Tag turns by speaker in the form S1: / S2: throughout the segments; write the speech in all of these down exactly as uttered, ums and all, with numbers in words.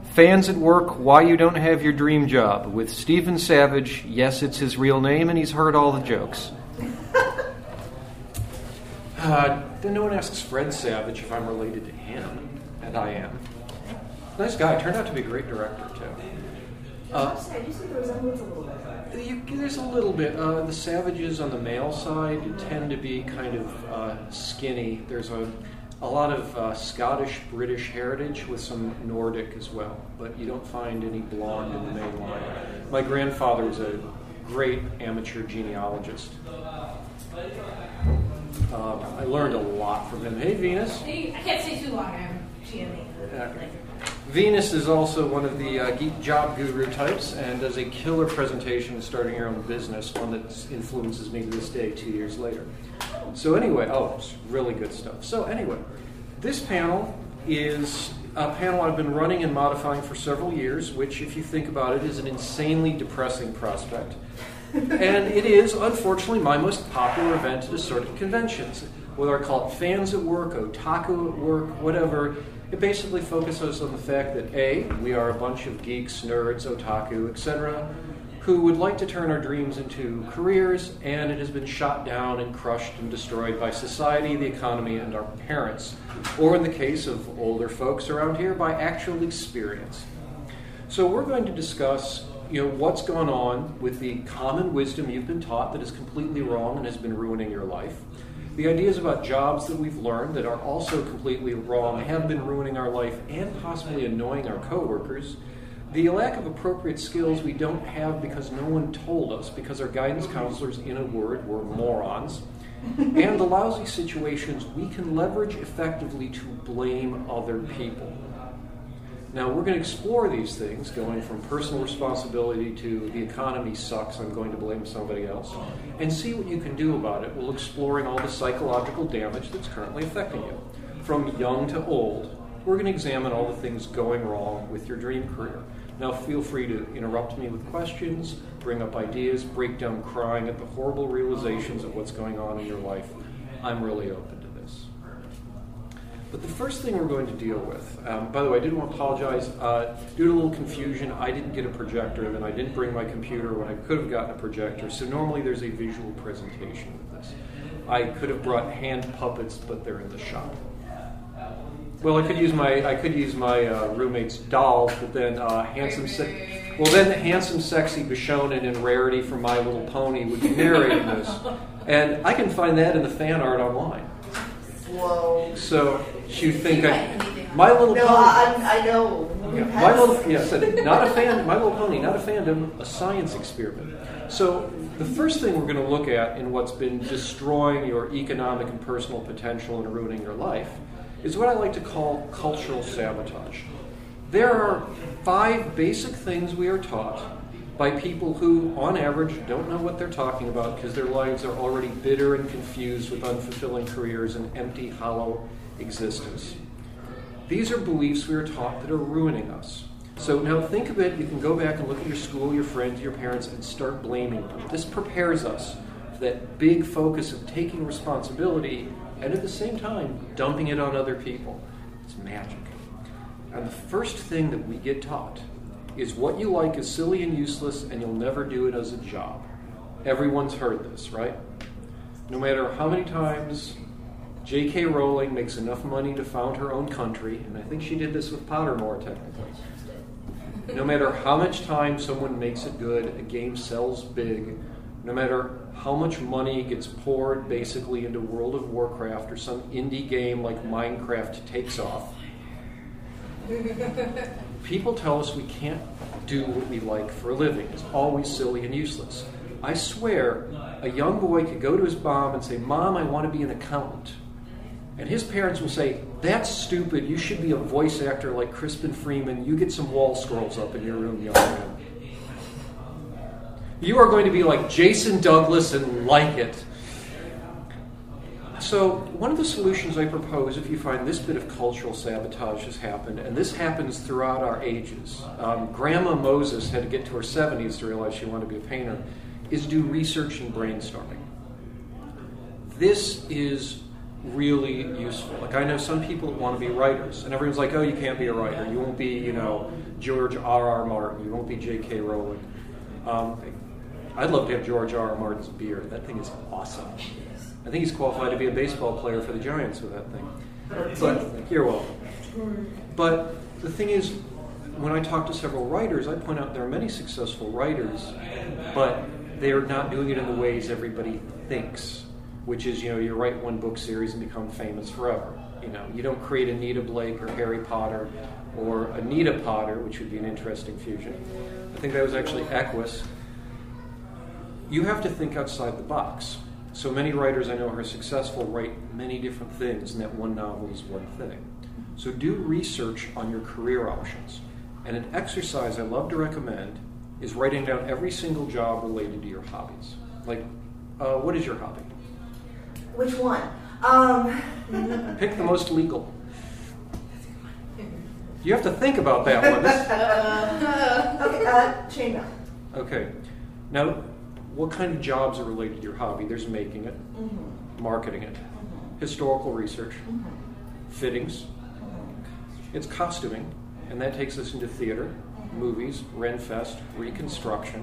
S1: Fans at Work, Why You Don't Have Your Dream Job, with Stephen Savage. Yes, it's his real name, and he's heard all the jokes. uh, then no one asks Fred Savage if I'm related to him, and I am. Nice guy. Turned out to be a great director, too. Uh,
S2: I just think the resemblance a little bit.
S1: You, there's a little bit. Uh, the Savages on the male side tend to be kind of uh, skinny. There's a a lot of uh, Scottish, British heritage with some Nordic as well, but you don't find any blonde in the main line. My grandfather was a great amateur genealogist. Um, I learned a lot from him. Hey, Venus.
S3: Hey, I can't stay too long. I'm G M A.
S1: Okay. Venus is also one of the uh, geek job guru types and does a killer presentation starting her own business, one that influences me to this day two years later. So anyway, oh, it's really good stuff. So anyway, this panel is a panel I've been running and modifying for several years, which, if you think about it, is an insanely depressing prospect. And it is, unfortunately, my most popular event at assorted conventions. Whether I call it Fans at Work, Otaku at Work, whatever, it basically focuses on the fact that A, we are a bunch of geeks, nerds, otaku, et cetera, who would like to turn our dreams into careers, and it has been shot down and crushed and destroyed by society, the economy, and our parents. Or in the case of older folks around here, by actual experience. So we're going to discuss, you know, what's gone on with the common wisdom you've been taught that is completely wrong and has been ruining your life. The ideas about jobs that we've learned that are also completely wrong, have been ruining our life, and possibly annoying our coworkers. The lack of appropriate skills we don't have because no one told us, because our guidance counselors, in a word, were morons. And the lousy situations we can leverage effectively to blame other people. Now, we're going to explore these things, going from personal responsibility to the economy sucks, I'm going to blame somebody else, and see what you can do about it while exploring all the psychological damage that's currently affecting you. From young to old, we're going to examine all the things going wrong with your dream career. Now, feel free to interrupt me with questions, bring up ideas, break down crying at the horrible realizations of what's going on in your life. I'm really open to this. But the first thing we're going to deal with, um, by the way, I did want to apologize. Uh, due to a little confusion, I didn't get a projector, and I didn't bring my computer when I could have gotten a projector, so normally there's a visual presentation with this. I could have brought hand puppets, but they're in the shop. Well, I could use my I could use my uh, roommate's dolls, but then uh, handsome, se- well then handsome, sexy Bishonen and Rarity from My Little Pony would be narrating this, and I can find that in the fan art online.
S2: Whoa!
S1: So you think I, My Little
S2: no,
S1: Pony?
S2: I, I know.
S1: Yeah, My Little yeah, said not a fan. My Little Pony, not a fandom, a science experiment. So the first thing we're going to look at in what's been destroying your economic and personal potential and ruining your life is what I like to call cultural sabotage. There are five basic things we are taught by people who, on average, don't know what they're talking about because their lives are already bitter and confused with unfulfilling careers and empty, hollow existence. These are beliefs we are taught that are ruining us. So now think of it, you can go back and look at your school, your friends, your parents, and start blaming them. This prepares us for that big focus of taking responsibility and at the same time, dumping it on other people. It's magic. And the first thing that we get taught is what you like is silly and useless, and you'll never do it as a job. Everyone's heard this, right? No matter how many times J K Rowling makes enough money to found her own country, and I think she did this with Pottermore, technically. No matter how much time someone makes it good, a game sells big, no matter how much money gets poured basically into World of Warcraft or some indie game like Minecraft takes off, people tell us we can't do what we like for a living. It's always silly and useless. I swear, a young boy could go to his mom and say, "Mom, I want to be an accountant." And his parents will say, "That's stupid. You should be a voice actor like Crispin Freeman. You get some wall scrolls up in your room, young man. You are going to be like Jason Douglas and like it." So one of the solutions I propose, if you find this bit of cultural sabotage has happened, and this happens throughout our ages, um, Grandma Moses had to get to her seventies to realize she wanted to be a painter, is do research and brainstorming. This is really useful. Like I know some people want to be writers, and everyone's like, "Oh, you can't be a writer. You won't be, you know, George R. R. Martin. You won't be J K. Rowling." Um, I'd love to have George R. R. Martin's beard. That thing is awesome. I think he's qualified to be a baseball player for the Giants with that thing. But you're welcome. But the thing is, when I talk to several writers, I point out there are many successful writers, but they're not doing it in the ways everybody thinks, which is, you know, you write one book series and become famous forever. You know, you don't create Anita Blake or Harry Potter or Anita Potter, which would be an interesting fusion. I think that was actually Equus. You have to think outside the box. So many writers I know who are successful write many different things, and that one novel is one thing. So do research on your career options. And an exercise I love to recommend is writing down every single job related to your hobbies. Like, uh, what is your hobby?
S2: Which one? Um,
S1: Pick the most legal. You have to think about that one. This-
S2: okay, uh, chainmail.
S1: okay. Now, what kind of jobs are related to your hobby? There's making it,
S2: Mm-hmm.
S1: marketing it,
S2: Mm-hmm.
S1: historical research,
S2: Mm-hmm.
S1: fittings. It's costuming, and that takes us into theater, movies, Renfest, reconstruction,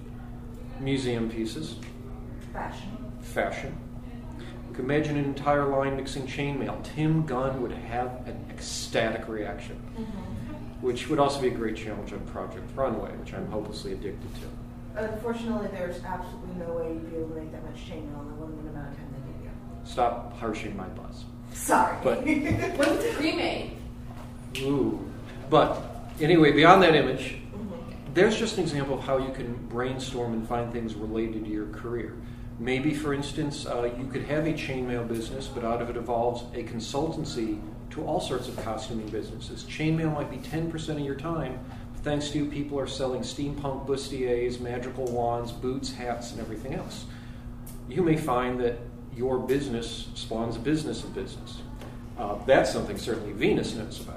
S1: museum pieces,
S2: Fashion.
S1: fashion. You can imagine an entire line mixing chainmail. Tim Gunn would have an ecstatic reaction,
S2: Mm-hmm.
S1: which would also be a great challenge on Project Runway, which I'm hopelessly addicted to.
S2: Unfortunately, there's absolutely no way you'd be able to make that much chainmail in the limited amount of time they give you.
S1: Stop harshing my buzz.
S2: Sorry.
S1: But-
S3: What's the pre-made?
S1: Ooh. But anyway, beyond that image,
S2: Mhm.
S1: there's just an example of how you can brainstorm and find things related to your career. Maybe, for instance, uh, you could have a chainmail business, but out of it evolves a consultancy to all sorts of costuming businesses. Chainmail might be ten percent of your time. Thanks to you, people are selling steampunk bustiers, magical wands, boots, hats, and everything else. You may find that your business spawns a business of business. Uh, that's something certainly Venus knows about.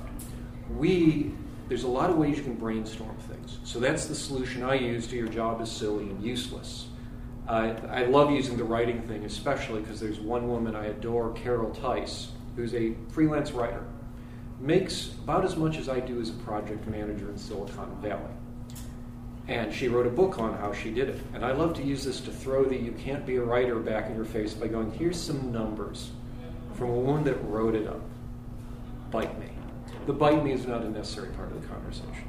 S1: We, there's a lot of ways you can brainstorm things. So that's the solution I use to your job is silly and useless. I, I love using the writing thing, especially because there's one woman I adore, Carol Tice, who's a freelance writer. Makes about as much as I do as a project manager in Silicon Valley. And she wrote a book on how she did it. And I love to use this to throw the you can't be a writer back in your face by going, here's some numbers from a woman that wrote it up. Bite me. The bite me is not a necessary part of the conversation.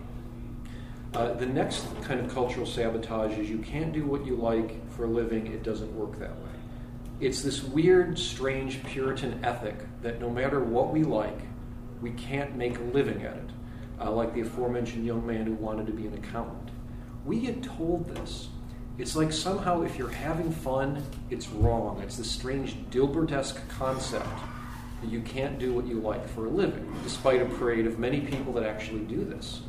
S1: Uh, the next kind of cultural sabotage is you can't do what you like for a living, it doesn't work that way. It's this weird, strange Puritan ethic that no matter what we like, we can't make a living at it, uh, like the aforementioned young man who wanted to be an accountant. We get told this. It's like somehow if you're having fun, it's wrong. It's this strange Dilbert-esque concept that you can't do what you like for a living, despite a parade of many people that actually do this.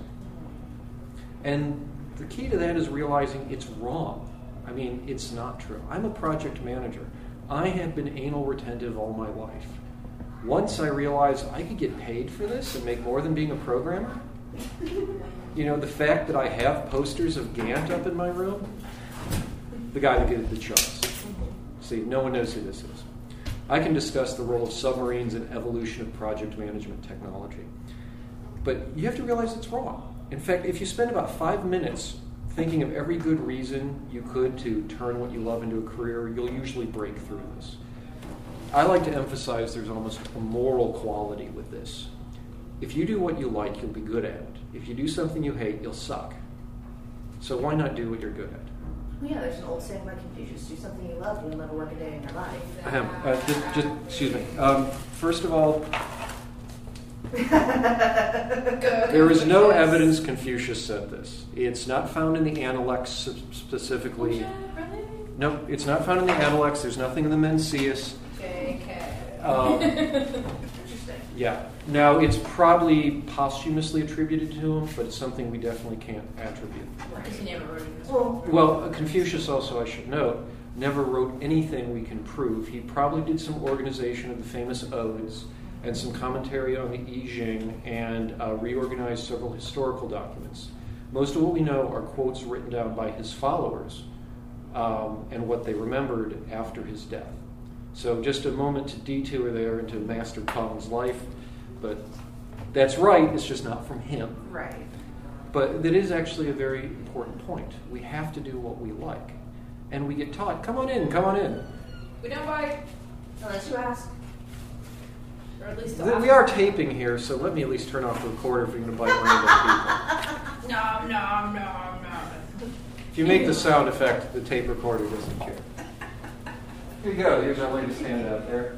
S1: And the key to that is realizing it's wrong. I mean, it's not true. I'm a project manager. I have been anal retentive all my life. Once I realized I could get paid for this and make more than being a programmer, you know, the fact that I have posters of Gantt up in my room, the guy that did the charts. See, no one knows who this is. I can discuss the role of submarines and evolution of project management technology. But you have to realize it's wrong. In fact, if you spend about five minutes thinking of every good reason you could to turn what you love into a career, you'll usually break through this. I like to emphasize there's almost a moral quality with this. If you do what you like, you'll be good at it. If you do something you hate, you'll suck. So why not do what you're good at?
S2: Well, yeah, there's an old saying by Confucius, do something you love, you'll never work a day in your life.
S1: Ahem. Uh, just, just, excuse me. Um, first of all, there is no evidence Confucius said this. It's not found in the Analects specifically. No, it's not found in the Analects. There's nothing in the Mencius.
S3: J K.
S1: Um,
S2: Interesting.
S1: yeah. Now, it's probably posthumously attributed to him, but it's something we definitely can't attribute.
S3: Because he never wrote it.
S2: Well,
S1: Well, Confucius also, I should note, never wrote anything we can prove. He probably did some organization of the famous odes and some commentary on the I Ching and uh, reorganized several historical documents. Most of what we know are quotes written down by his followers um, and what they remembered after his death. So just a moment to detour there into Master Kong's life, but that's right, it's just not from him.
S2: Right.
S1: But that is actually a very important point. We have to do what we like. And we get taught, come on in, come on in.
S3: We don't bite.
S2: Unless you ask.
S3: Or at least
S1: Th- We are taping here, so let me at least turn off the recorder if you're going to bite random people.
S3: No, no, no, no.
S1: If you make the sound effect, the tape recorder doesn't care. Here you go. Here's our latest handout there.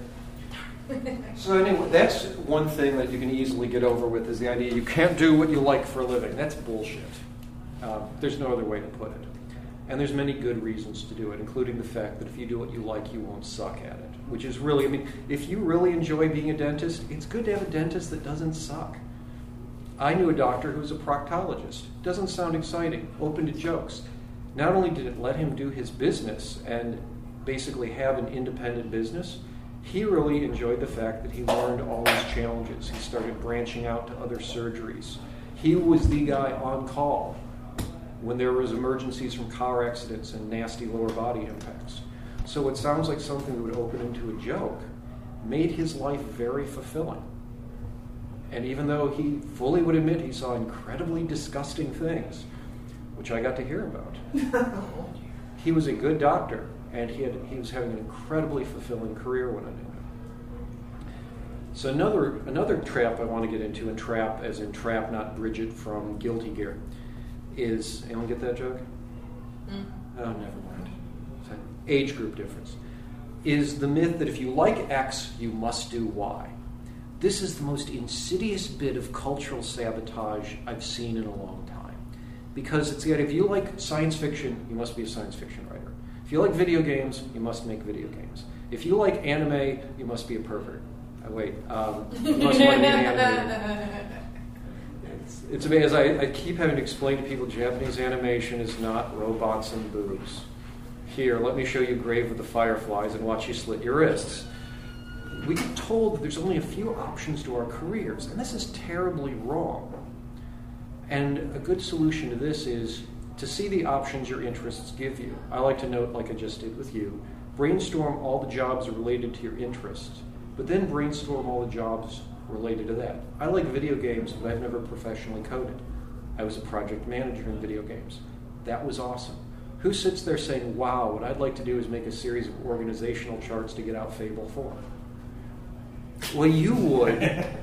S1: So anyway, that's one thing that you can easily get over with is the idea you can't do what you like for a living. That's bullshit. Uh, there's no other way to put it. And there's many good reasons to do it, including the fact that if you do what you like, you won't suck at it. Which is really, I mean, if you really enjoy being a dentist, it's good to have a dentist that doesn't suck. I knew a doctor who was a proctologist. Doesn't sound exciting, open to jokes. Not only did it let him do his business and basically have an independent business, he really enjoyed the fact that he learned all these challenges. He started branching out to other surgeries. He was the guy on call when there was emergencies from car accidents and nasty lower body impacts. So it sounds like something that would open into a joke made his life very fulfilling. And even though he fully would admit he saw incredibly disgusting things, which I got to hear about, he was a good doctor, and he had he was having an incredibly fulfilling career when I knew him. So another another trap I want to get into, and trap as in trap, not Bridget from Guilty Gear, is, anyone get that joke?
S3: Mm.
S1: Oh, never mind. It's an age group difference. Is the myth that if you like X, you must do Y. This is the most insidious bit of cultural sabotage I've seen in a long time. Because it's the idea, if you like science fiction, you must be a science fiction writer. If you like video games, you must make video games. If you like anime, you must be a pervert. Oh, wait, um, you must like an animator. It's, it's amazing. I, I keep having to explain to people Japanese animation is not robots and boobs. Here, let me show you Grave with the Fireflies and watch you slit your wrists. We get told that there's only a few options to our careers, and this is terribly wrong. And a good solution to this is to see the options your interests give you. I like to note, like I just did with you, brainstorm all the jobs related to your interests, but then brainstorm all the jobs related to that. I like video games, but I've never professionally coded. I was a project manager in video games. That was awesome. Who sits there saying, wow, what I'd like to do is make a series of organizational charts to get out Fable four? Well, you would.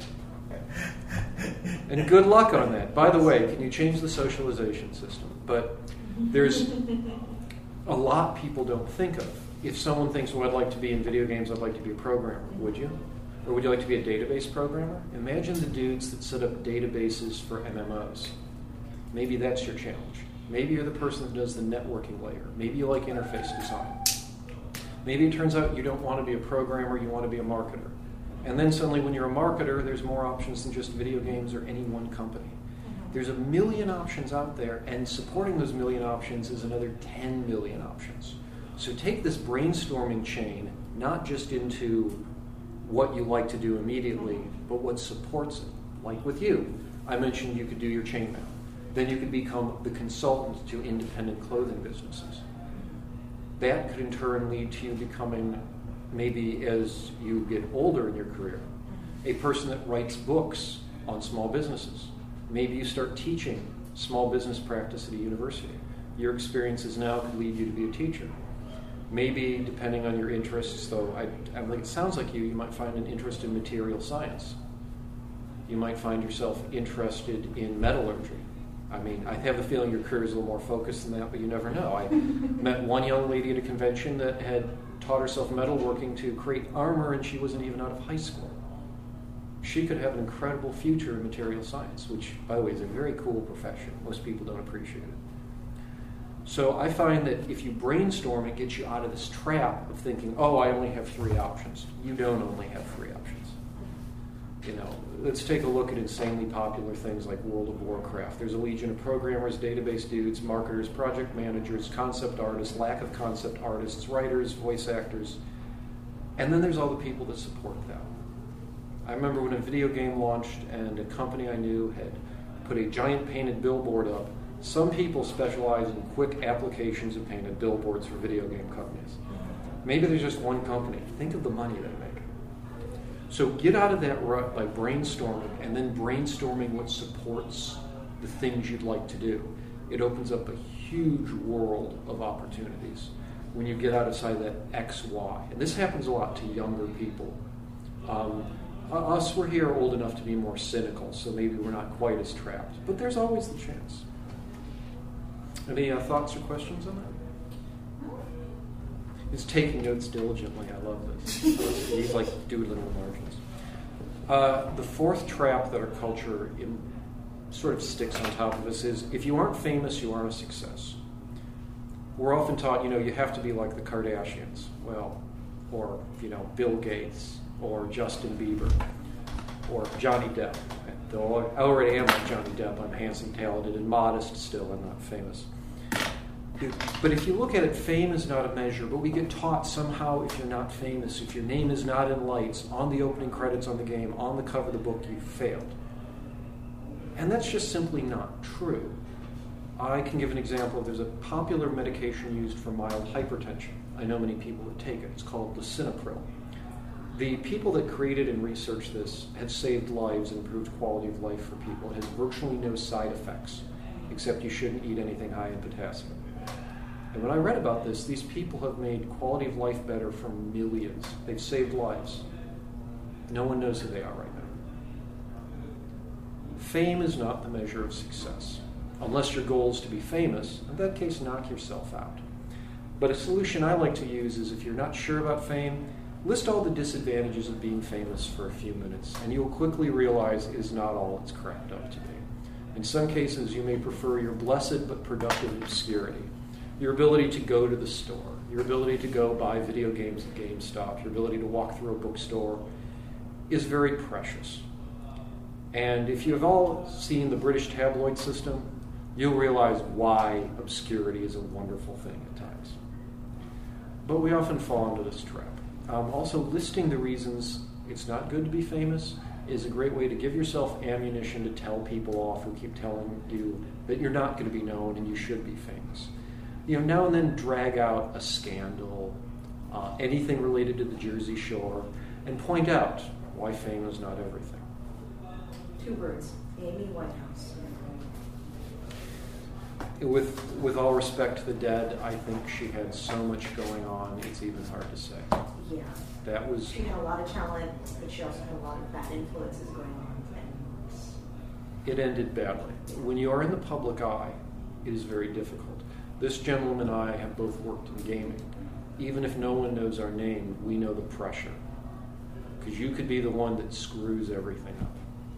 S1: And good luck on that. By the way, can you change the socialization system? But there's a lot people don't think of. If someone thinks, well, I'd like to be in video games, I'd like to be a programmer, would you? Or would you like to be a database programmer? Imagine the dudes that set up databases for M M Os. Maybe that's your challenge. Maybe you're the person that does the networking layer. Maybe you like interface design. Maybe it turns out you don't want to be a programmer, you want to be a marketer. And then suddenly when you're a marketer, there's more options than just video games or any one company. There's a million options out there, and supporting those million options is another ten million options. So take this brainstorming chain, not just into what you like to do immediately, but what supports it. Like with you, I mentioned you could do your chainmail. Then you could become the consultant to independent clothing businesses. That could in turn lead to you becoming, maybe as you get older in your career, a person that writes books on small businesses. Maybe you start teaching small business practice at a university. Your experiences now could lead you to be a teacher. Maybe, depending on your interests, though, I, I mean, it sounds like you, you might find an interest in material science. You might find yourself interested in metallurgy. I mean, I have the feeling your career is a little more focused than that, but you never know. I met one young lady at a convention that had taught herself metalworking to create armor, and she wasn't even out of high school. She could have an incredible future in material science, which, by the way, is a very cool profession. Most people don't appreciate it. So I find that if you brainstorm, it gets you out of this trap of thinking, oh, I only have three options. You don't only have three options. You know, let's take a look at insanely popular things like World of Warcraft. There's a legion of programmers, database dudes, marketers, project managers, concept artists, lack of concept artists, writers, voice actors, and then there's all the people that support them. I remember when a video game launched and a company I knew had put a giant painted billboard up. Some people specialize in quick applications of painted billboards for video game companies. Maybe there's just one company. Think of the money they make. So get out of that rut by brainstorming, and then brainstorming what supports the things you'd like to do. It opens up a huge world of opportunities when you get outside that X Y. And this happens a lot to younger people. Um, us, we're here old enough to be more cynical, so maybe we're not quite as trapped. But there's always the chance. Any uh, thoughts or questions on that? He's taking notes diligently. I love this. He's like doodling the margins. Uh, the fourth trap that our culture in, sort of sticks on top of us is, if you aren't famous, you aren't a success. We're often taught, you know, you have to be like the Kardashians, well, or, you know, Bill Gates, or Justin Bieber, or Johnny Depp. Though I already am like Johnny Depp, I'm handsome, talented, and modest still, I'm not famous. But if you look at it, fame is not a measure, but we get taught somehow if you're not famous, if your name is not in lights, on the opening credits on the game, on the cover of the book, you failed. And that's just simply not true. I can give an example. There's a popular medication used for mild hypertension. I know many people that take it. It's called lisinopril. The people that created and researched this have saved lives and improved quality of life for people. It has virtually no side effects, except you shouldn't eat anything high in potassium. And when I read about this, these people have made quality of life better for millions. They've saved lives. No one knows who they are right now. Fame is not the measure of success. Unless your goal is to be famous, in that case, knock yourself out. But a solution I like to use is, if you're not sure about fame, list all the disadvantages of being famous for a few minutes, and you'll quickly realize it is not all it's cracked up to be. In some cases, you may prefer your blessed but productive obscurity. Your ability to go to the store, your ability to go buy video games at GameStop, your ability to walk through a bookstore is very precious. And if you've all seen the British tabloid system, you'll realize why obscurity is a wonderful thing at times. But we often fall into this trap. Um, also, listing the reasons it's not good to be famous is a great way to give yourself ammunition to tell people off who keep telling you that you're not going to be known and you should be famous. You know, now and then drag out a scandal, uh, anything related to the Jersey Shore, and point out why fame is not everything.
S2: Two words. Amy Winehouse.
S1: With with all respect to the dead, I think she had so much going on, it's even hard to say.
S2: Yeah.
S1: That was...
S2: She had a lot of talent, but she also had a lot of bad influences going on. And
S1: It ended badly. When you are in the public eye, it is very difficult. This gentleman and I have both worked in gaming. Even if no one knows our name, we know the pressure. Because you could be the one that screws everything up.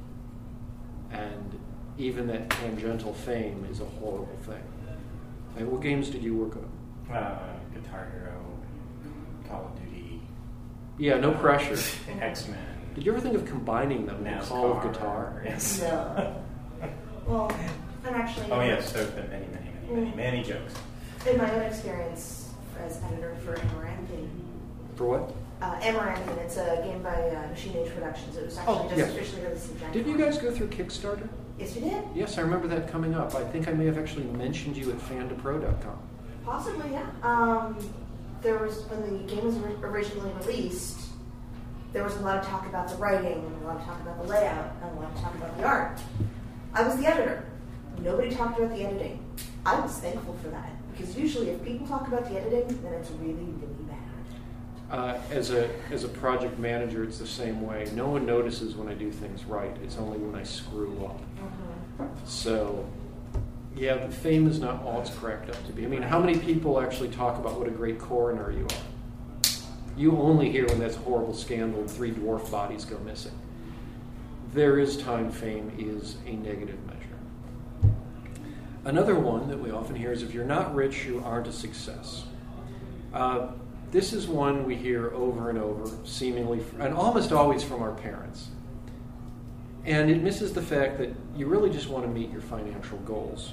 S1: And even that tangential fame is a horrible thing. And what games did you work on?
S4: Uh, Guitar Hero, Call of Duty.
S1: Yeah, no pressure.
S4: X-Men.
S1: Did you ever think of combining them in
S4: NASCAR.
S1: Call of Guitar?
S4: Yes.
S2: no. Well, I'm actually...
S4: Oh yes, there's been many, many, many, many, many jokes.
S2: In my own experience as editor for Amaranthine,
S1: For what?
S2: uh, Amaranthine, it's a game by uh, Machine Age Productions. It was actually
S1: Oh,
S2: just
S1: yes.
S2: officially released in January.
S1: Didn't you guys go through Kickstarter?
S2: Yes, we did.
S1: Yes, I remember that coming up. I think I may have actually mentioned you at fan to pro dot com.
S2: Possibly, yeah. Um, there was, when the game was ori- originally released, there was a lot of talk about the writing, and a lot of talk about the layout, and a lot of talk about the art. I was the editor. Nobody talked about the editing. I was thankful for that, because usually if people talk about the editing, then it's really, really bad.
S1: Uh, as a as a project manager, it's the same way. No one notices when I do things right. It's only when I screw up.
S2: Mm-hmm.
S1: So, yeah, the fame is not all it's cracked up to be. I mean, how many people actually talk about what a great coroner you are? You only hear when that's a horrible scandal and three dwarf bodies go missing. There is time fame is a negative measure. Another one that we often hear is, if you're not rich, you aren't a success. Uh, this is one we hear over and over, seemingly, and almost always from our parents. And it misses the fact that you really just want to meet your financial goals.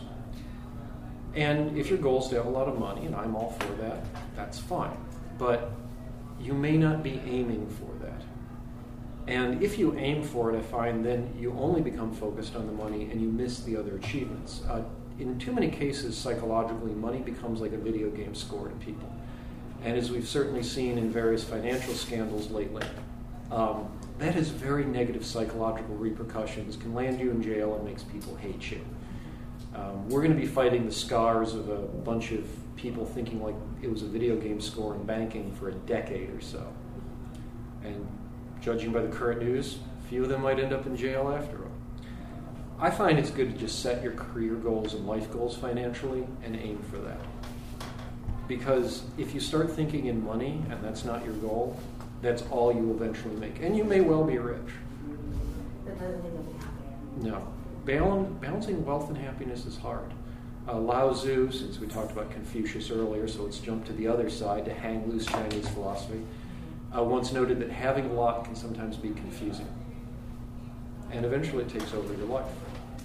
S1: And if your goal is to have a lot of money, and I'm all for that, that's fine. But you may not be aiming for that. And if you aim for it, I find then you only become focused on the money and you miss the other achievements. Uh, in too many cases, psychologically, money becomes like a video game score to people. And as we've certainly seen in various financial scandals lately, um, that has very negative psychological repercussions, can land you in jail and makes people hate you. Um, we're going to be fighting the scars of a bunch of people thinking like it was a video game score in banking for a decade or so. And judging by the current news, a few of them might end up in jail after all. I find it's good to just set your career goals and life goals financially and aim for that. Because if you start thinking in money and that's not your goal, that's all you eventually make. And you may well be rich.
S2: That doesn't mean that we have to.
S1: No. Balan- balancing wealth and happiness is hard. Uh, Lao Tzu, since we talked about Confucius earlier, so let's jump to the other side, to hang loose Chinese philosophy, uh, once noted that having a lot can sometimes be confusing. And eventually it takes over your life.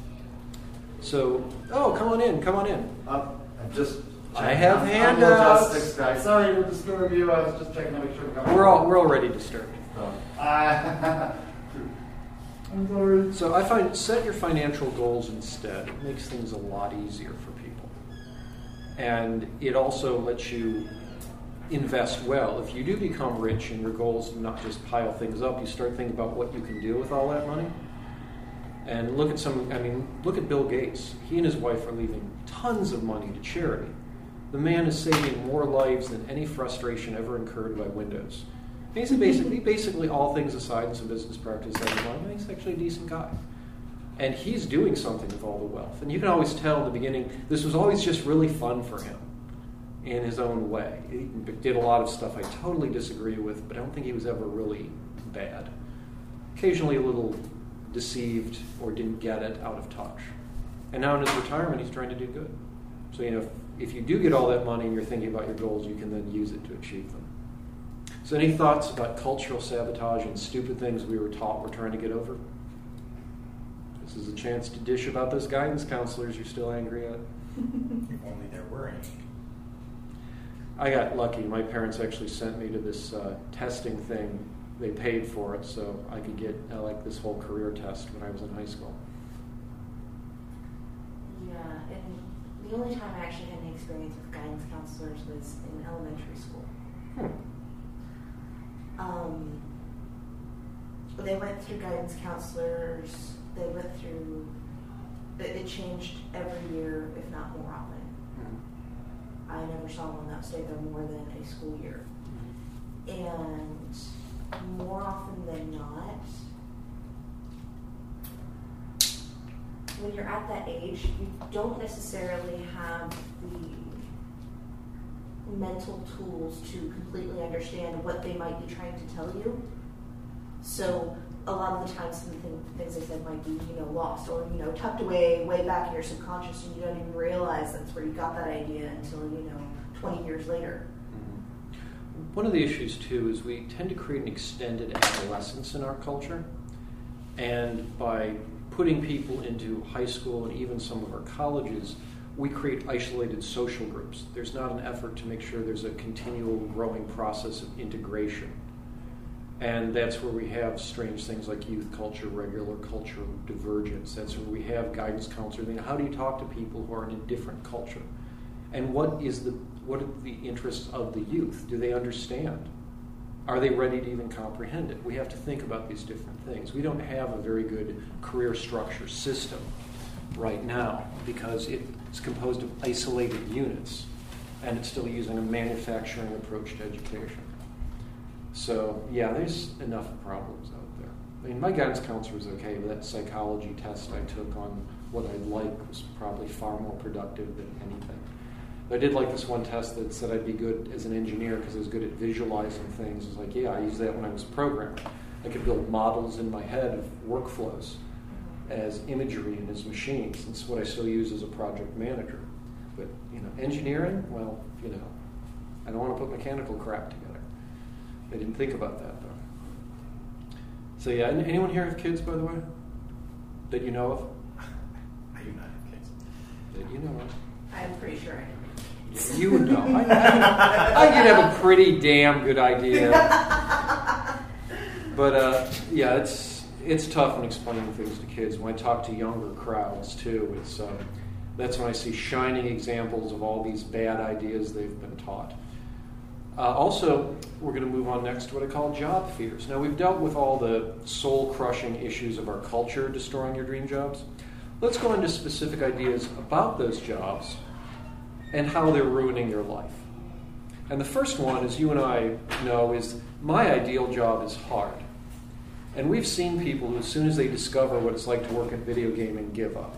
S1: So, oh, come on in, come on in.
S5: Uh, I'm just.
S1: I have
S5: I'm,
S1: handouts.
S5: I'm logistics guy. Sorry to disturb you. I was just checking to make sure we got.
S1: We're all we're already disturbed.
S5: Oh. Uh, I'm sorry.
S1: So I find set your financial goals instead. It makes things a lot easier for people. And it also lets you invest well. If you do become rich and your goals do not just pile things up, you start thinking about what you can do with all that money. And look at some, I mean, look at Bill Gates. He and his wife are leaving tons of money to charity. The man is saving more lives than any frustration ever incurred by Windows. He's basically, basically all things aside and some business practice, he's actually a decent guy. And he's doing something with all the wealth. And you can always tell in the beginning, this was always just really fun for him in his own way. He did a lot of stuff I totally disagree with, but I don't think he was ever really bad. Occasionally a little deceived or didn't get it, out of touch. And now in his retirement, he's trying to do good. So, you know, if, if you do get all that money and you're thinking about your goals, you can then use it to achieve them. So any thoughts about cultural sabotage and stupid things we were taught we're trying to get over? This is a chance to dish about those guidance counselors you're still angry at.
S4: If only there were any.
S1: I got lucky. My parents actually sent me to this uh, testing thing. They paid for it so I could get uh, like this whole career test when I was in high school.
S2: Yeah, and the only time I actually had any experience with guidance counselors was in elementary school.
S1: Hmm.
S2: Um, they went through guidance counselors. They went through. It, it changed every year, if not more often.
S1: Hmm.
S2: I never saw one that stayed there more than a school year. And more often than not, when you're at that age, you don't necessarily have the mental tools to completely understand what they might be trying to tell you. So a lot of the times some thing, things they said might be, you know, lost or, you know, tucked away way back in your subconscious, and you don't even realize that's where you got that idea until, you know, twenty years later.
S1: Mm-hmm. One of the issues, too, is we tend to create an extended adolescence in our culture. And by putting people into high school and even some of our colleges, we create isolated social groups. There's not an effort to make sure there's a continual growing process of integration. And that's where we have strange things like youth culture, regular culture, divergence. That's where we have guidance counselors. I mean, how do you talk to people who are in a different culture? And what is the what are the interests of the youth? Do they understand? Are they ready to even comprehend it? We have to think about these different things. We don't have a very good career structure system right now because it's composed of isolated units, and it's still using a manufacturing approach to education. So, yeah, there's enough problems out there. I mean, my guidance counselor was okay, but that psychology test I took on what I'd like was probably far more productive than anything. But I did like this one test that said I'd be good as an engineer because I was good at visualizing things. It's like, yeah, I used that when I was programming. I could build models in my head of workflows as imagery and as machines. It's what I still use as a project manager. But, you know, engineering, well, you know, I don't want to put mechanical crap together. They didn't think about that, though. So, yeah, anyone here have kids, by the way? That you know of?
S4: I do not have kids.
S1: That you know of?
S2: I'm pretty sure I am.
S1: Yeah, you would know. I, I, I could have a pretty damn good idea. But, uh, yeah, it's it's tough when explaining things to kids. When I talk to younger crowds, too, it's um, that's when I see shining examples of all these bad ideas they've been taught. Uh, also, we're going to move on next to what I call job fears. Now, we've dealt with all the soul-crushing issues of our culture destroying your dream jobs. Let's go into specific ideas about those jobs and how they're ruining your life. And the first one, as you and I know, is my ideal job is hard. And we've seen people who, as soon as they discover what it's like to work in video gaming, give up.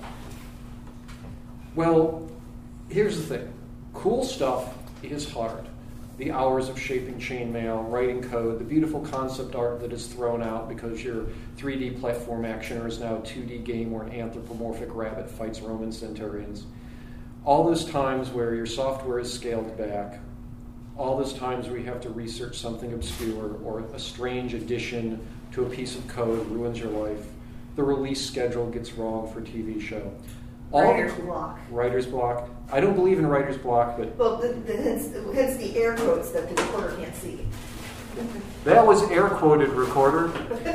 S1: Well, here's the thing. Cool stuff is hard. The hours of shaping chainmail, writing code, the beautiful concept art that is thrown out because your three D platform actioner is now a two D game where an anthropomorphic rabbit fights Roman centurions. All those times where your software is scaled back, all those times where you have to research something obscure or a strange addition to a piece of code ruins your life, the release schedule gets wrong for a T V show. All
S2: Writer's
S1: the,
S2: block.
S1: Writer's block. I don't believe in writer's block, but
S2: Well, the, the, hence, hence the air quotes that the recorder can't see.
S1: that was air quoted recorder.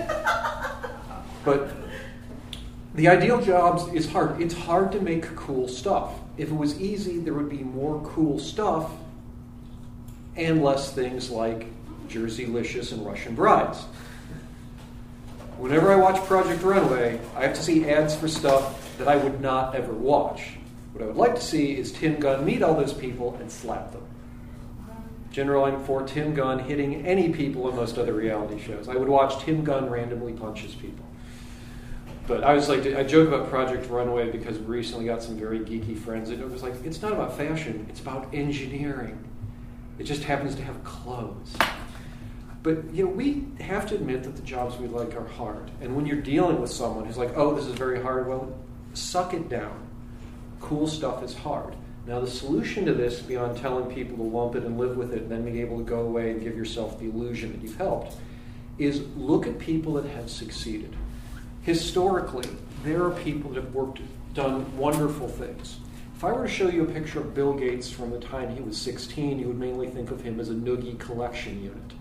S1: But the ideal jobs is hard. It's hard to make cool stuff. If it was easy, there would be more cool stuff and less things like Jerseylicious and Russian brides. Whenever I watch Project Runway, I have to see ads for stuff that I would not ever watch. What I would like to see is Tim Gunn meet all those people and slap them. Generally, I'm for Tim Gunn hitting any people in most other reality shows. I would watch Tim Gunn randomly punches people. But I was like, I joke about Project Runway because we recently got some very geeky friends, and it was like, it's not about fashion, it's about engineering. It just happens to have clothes. But, you know, we have to admit that the jobs we like are hard. And when you're dealing with someone who's like, oh, this is very hard, well, suck it down. Cool stuff is hard. Now, the solution to this, beyond telling people to lump it and live with it and then being able to go away and give yourself the illusion that you've helped, is look at people that have succeeded. Historically, there are people that have worked, done wonderful things. If I were to show you a picture of Bill Gates from the time he was sixteen, you would mainly think of him as a noogie collection unit.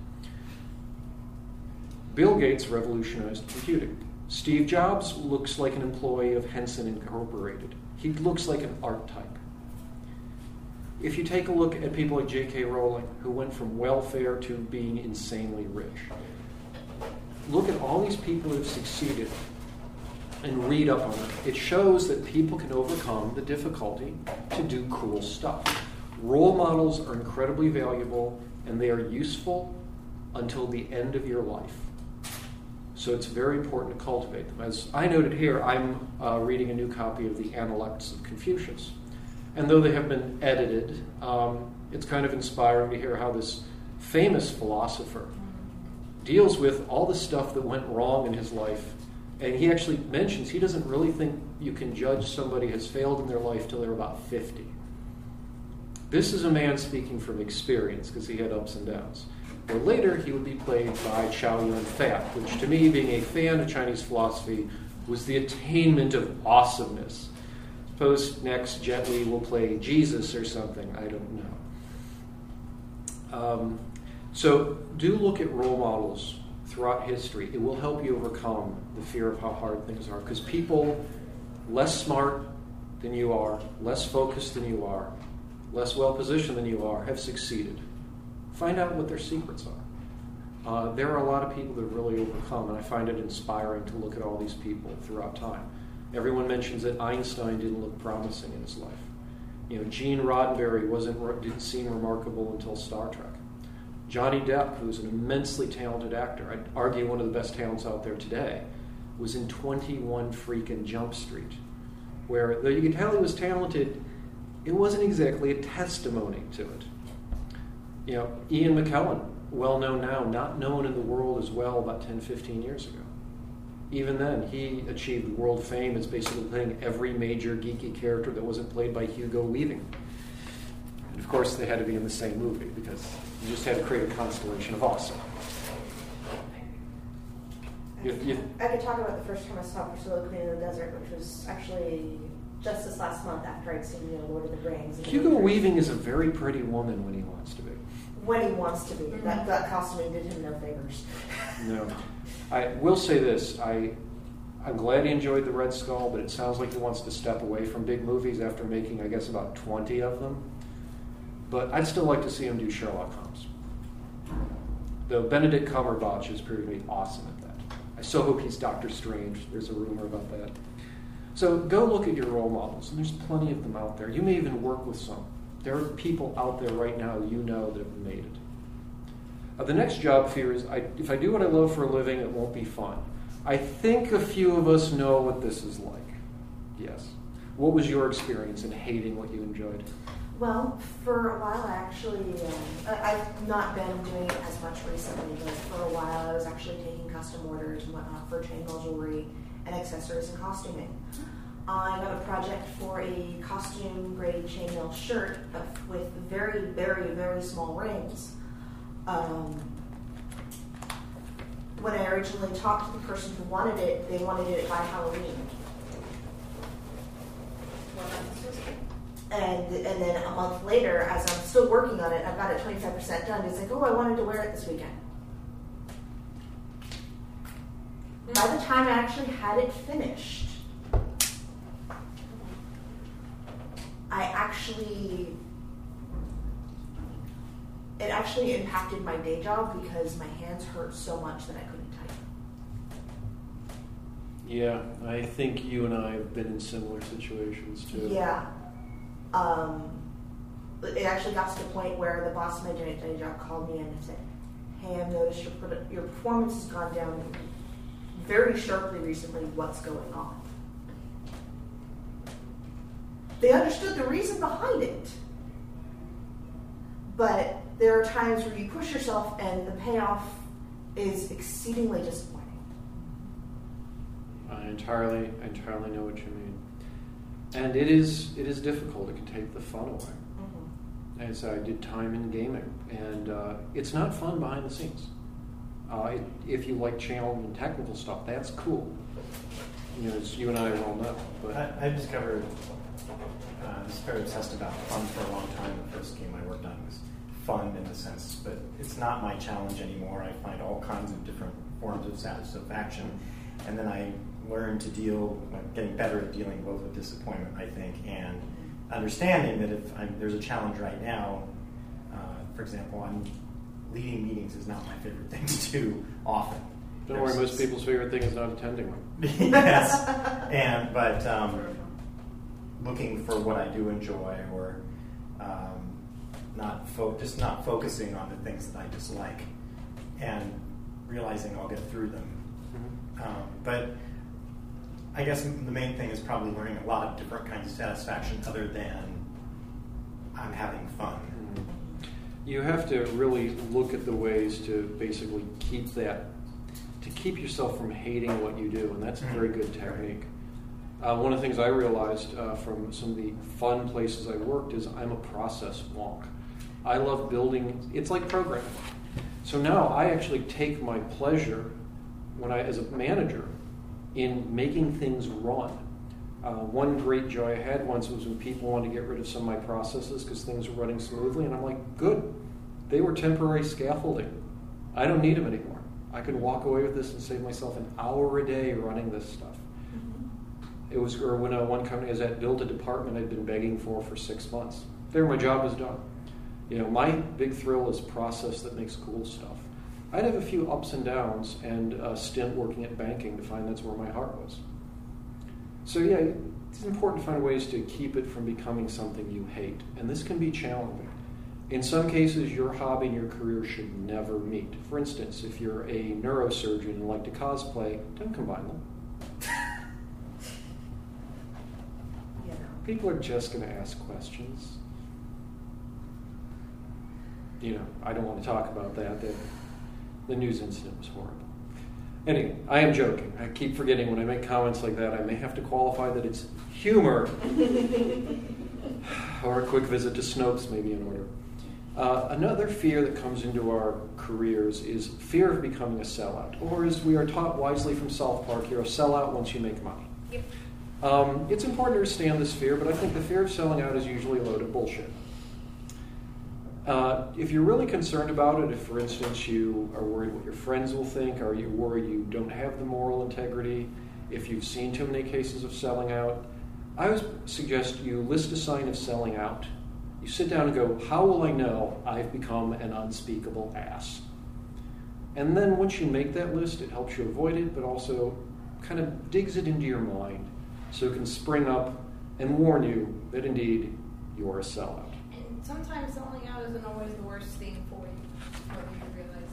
S1: Bill Gates revolutionized computing. Steve Jobs looks like an employee of Henson Incorporated. He looks like an archetype. If you take a look at people like J K Rowling, who went from welfare to being insanely rich, look at all these people that have succeeded and read up on it. It shows that people can overcome the difficulty to do cool stuff. Role models are incredibly valuable, and they are useful until the end of your life. So it's very important to cultivate them. As I noted here, I'm uh, reading a new copy of the Analects of Confucius. And though they have been edited, um, it's kind of inspiring to hear how this famous philosopher deals with all the stuff that went wrong in his life. And he actually mentions he doesn't really think you can judge somebody has failed in their life till they're about fifty. This is a man speaking from experience because he had ups and downs. Or later, he would be played by Chow Yun-fat, which to me, being a fan of Chinese philosophy, was the attainment of awesomeness. Suppose next Jet Li will play Jesus or something, I don't know. Um, so do look at role models throughout history. It will help you overcome the fear of how hard things are, because people less smart than you are, less focused than you are, less well-positioned than you are, have succeeded. Find out what their secrets are. Uh, there are a lot of people that really overcome, and I find it inspiring to look at all these people throughout time. Everyone mentions that Einstein didn't look promising in his life. You know, Gene Roddenberry wasn't didn't seem remarkable until Star Trek. Johnny Depp, who's an immensely talented actor, I'd argue one of the best talents out there today, was in twenty-one freaking Jump Street, where though you could tell he was talented, it wasn't exactly a testimony to it. You know, Ian McKellen, well known now, not known in the world as well about ten, fifteen years ago. Even then, he achieved world fame as basically playing every major geeky character that wasn't played by Hugo Weaving. And of course, they had to be in the same movie because you just had to create a constellation of awesome. You, you,
S2: I could talk about the first time I saw Priscilla Queen of the Desert, which was actually just this last month after I'd seen, you know, Lord of the Rings. And
S1: Hugo
S2: the
S1: Weaving is a very pretty woman when he wants to be.
S2: When he wants to be. That, that costuming did him no favors.
S1: No. I will say this. I, I'm glad he enjoyed the Red Skull, but it sounds like he wants to step away from big movies after making, I guess, about twenty of them. But I'd still like to see him do Sherlock Holmes. Though Benedict Cumberbatch has proved to be awesome at that. I so hope he's Doctor Strange. There's a rumor about that. So go look at your role models, and there's plenty of them out there. You may even work with some. There are people out there right now you know that have made it. Uh, the next job fear is, I, if I do what I love for a living, it won't be fun. I think a few of us know what this is like. Yes. What was your experience in hating what you enjoyed?
S2: Well, for a while I actually, um, I- I've not been doing it as much recently, but for a while I was actually taking custom orders and whatnot for chainmail jewelry and accessories and costuming. I got a project for a costume grade chainmail shirt but with very, very, very small rings. Um, when I originally talked to the person who wanted it, they wanted it by Halloween. And and then a month later, as I'm still working on it, I've got it twenty-five percent done. He's like, oh, I wanted to wear it this weekend. By the time I actually had it finished, I actually, it actually impacted my day job because my hands hurt so much that I couldn't type.
S1: Yeah, I think you and I have been in similar situations too.
S2: Yeah. Um, it actually got to the point where the boss of my day day job called me in and said, hey, I've noticed your, produ- your performance has gone down very sharply recently. What's going on? They understood the reason behind it. But there are times where you push yourself and the payoff is exceedingly disappointing.
S1: I entirely, entirely know what you mean. And it is it is difficult. It can take the fun away. Mm-hmm. And so I did time in gaming, and uh, it's not fun behind the scenes. Uh, it, if you like challenging and technical stuff, that's cool. You know, as you and I well know. But
S4: I, I've discovered uh, I was very obsessed about fun for a long time. The first game I worked on was fun in a sense, but it's not my challenge anymore. I find all kinds of different forms of satisfaction, and then I learn to deal, like, getting better at dealing both with disappointment, I think, and understanding that if I'm, there's a challenge right now, uh, for example, I'm leading meetings is not my favorite thing to do often.
S1: Don't worry, most people's favorite thing is not attending one.
S4: Yes, and but um, looking for what I do enjoy, or um, not fo- just not focusing on the things that I dislike, and realizing I'll get through them. Mm-hmm. Um, but I guess the main thing is probably learning a lot of different kinds of satisfaction other than I'm having fun.
S1: Mm-hmm. You have to really look at the ways to basically keep that, to keep yourself from hating what you do, and that's a very good technique. Uh, one of the things I realized uh, from some of the fun places I worked is I'm a process wonk. I love building, it's like programming. So now I actually take my pleasure when I, as a manager, in making things run. Uh, one great joy I had once was when people wanted to get rid of some of my processes because things were running smoothly, and I'm like, good. They were temporary scaffolding. I don't need them anymore. I can walk away with this and save myself an hour a day running this stuff. Mm-hmm. It was, or when uh, one company was at build a department I'd been begging for for six months. There, my job was done. You know, my big thrill is process that makes cool stuff. I'd have a few ups and downs and a stint working at banking to find that's where my heart was. So yeah, it's important to find ways to keep it from becoming something you hate. And this can be challenging. In some cases, your hobby and your career should never meet. For instance, if you're a neurosurgeon and like to cosplay, don't combine them.
S2: You know.
S1: People are just going to ask questions. You know, I don't want to talk about that. The, the news incident was horrible. Anyway, I am joking. I keep forgetting when I make comments like that, I may have to qualify that it's humor. Or a quick visit to Snopes may be in order. Uh, another fear that comes into our careers is fear of becoming a sellout. Or as we are taught wisely from South Park, you're a sellout once you make money.
S3: Yep.
S1: Um, it's important to understand this fear, but I think the fear of selling out is usually a load of bullshit. Uh, if you're really concerned about it, if, for instance, you are worried what your friends will think, or you're worried you don't have the moral integrity, if you've seen too many cases of selling out, I would suggest you list a sign of selling out. You sit down and go, how will I know I've become an unspeakable ass? And then once you make that list, it helps you avoid it, but also kind of digs it into your mind so it can spring up and warn you that indeed you are a sellout.
S3: And sometimes selling out isn't always the worst thing for you, whether you realize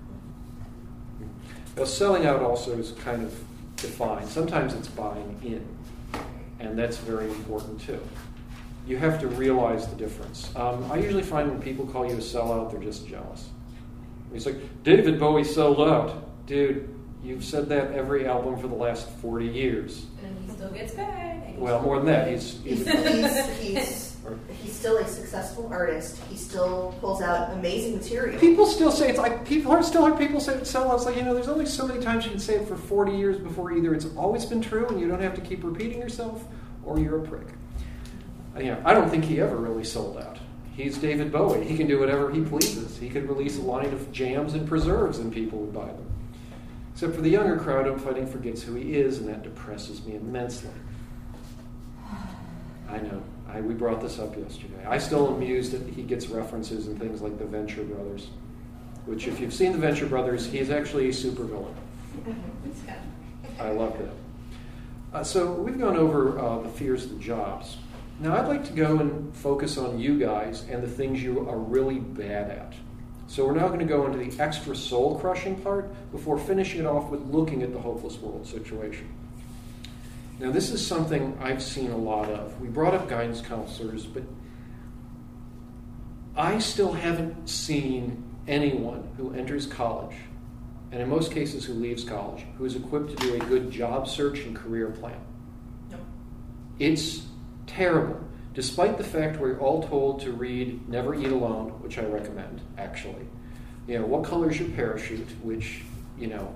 S3: it.
S1: Now, selling out also is kind of defined. Sometimes it's buying in, and that's very important too. You have to realize the difference. Um, I usually find when people call you a sellout, they're just jealous. It's like, David Bowie sold out. Dude, you've said that every album for the last forty years.
S3: And he still gets paid.
S1: Well, more than that, he's... he's
S2: He's, he's, he's still a successful artist. He still pulls out amazing material.
S1: people still say it's like, people are still heard people say it's sellouts. Like, you know, there's only so many times you can say it for forty years before either it's always been true and you don't have to keep repeating yourself, or you're a prick. Uh, you know, I don't think he ever really sold out. He's David Bowie. He can do whatever he pleases. He could release a line of jams and preserves and people would buy them. Except for the younger crowd, I'm fighting forgets who he is, and that depresses me immensely. I know. I, we brought this up yesterday. I still am amused that he gets references in things like the Venture Brothers, which if you've seen the Venture Brothers, he is actually a supervillain. I love that. Uh, so we've gone over uh, the fears of the jobs. Now I'd like to go and focus on you guys and the things you are really bad at. So we're now going to go into the extra soul-crushing part before finishing it off with looking at the hopeless world situation. Now this is something I've seen a lot of. We brought up guidance counselors, but I still haven't seen anyone who enters college, and in most cases who leaves college, who is equipped to do a good job search and career plan.
S3: No.
S1: It's terrible. Despite the fact we're all told to read Never Eat Alone, which I recommend, actually. You know, What Color's Your Parachute, which, you know,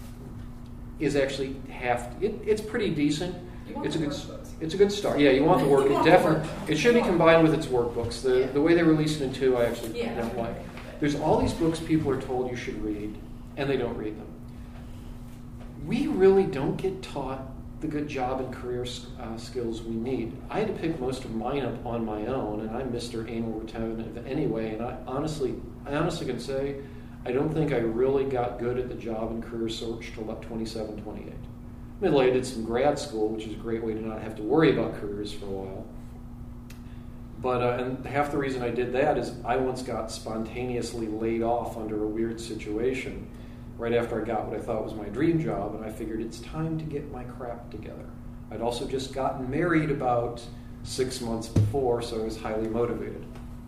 S1: is actually half, it, it's pretty decent.
S3: You want
S1: It's a
S3: the
S1: good
S3: workbooks.
S1: it's a good start. Yeah, you want the work.
S3: You
S1: It
S3: want the
S1: definitely
S3: workbook.
S1: it should be
S3: You want
S1: combined with its workbooks. The
S3: Yeah.
S1: the way they release it in two, I actually
S3: Yeah.
S1: don't like. There's all these books people are told you should read, and they don't read them. We really don't get taught the good job and career uh, skills we need. I had to pick most of mine up on my own, and I'm Mister Anal Retentive anyway. And I honestly, I honestly can say, I don't think I really got good at the job and career search till about twenty-seven, twenty-eight. Admittedly, I did some grad school, which is a great way to not have to worry about careers for a while. But uh, and half the reason I did that is I once got spontaneously laid off under a weird situation right after I got what I thought was my dream job, and I figured it's time to get my crap together. I'd also just gotten married about six months before, so I was highly motivated.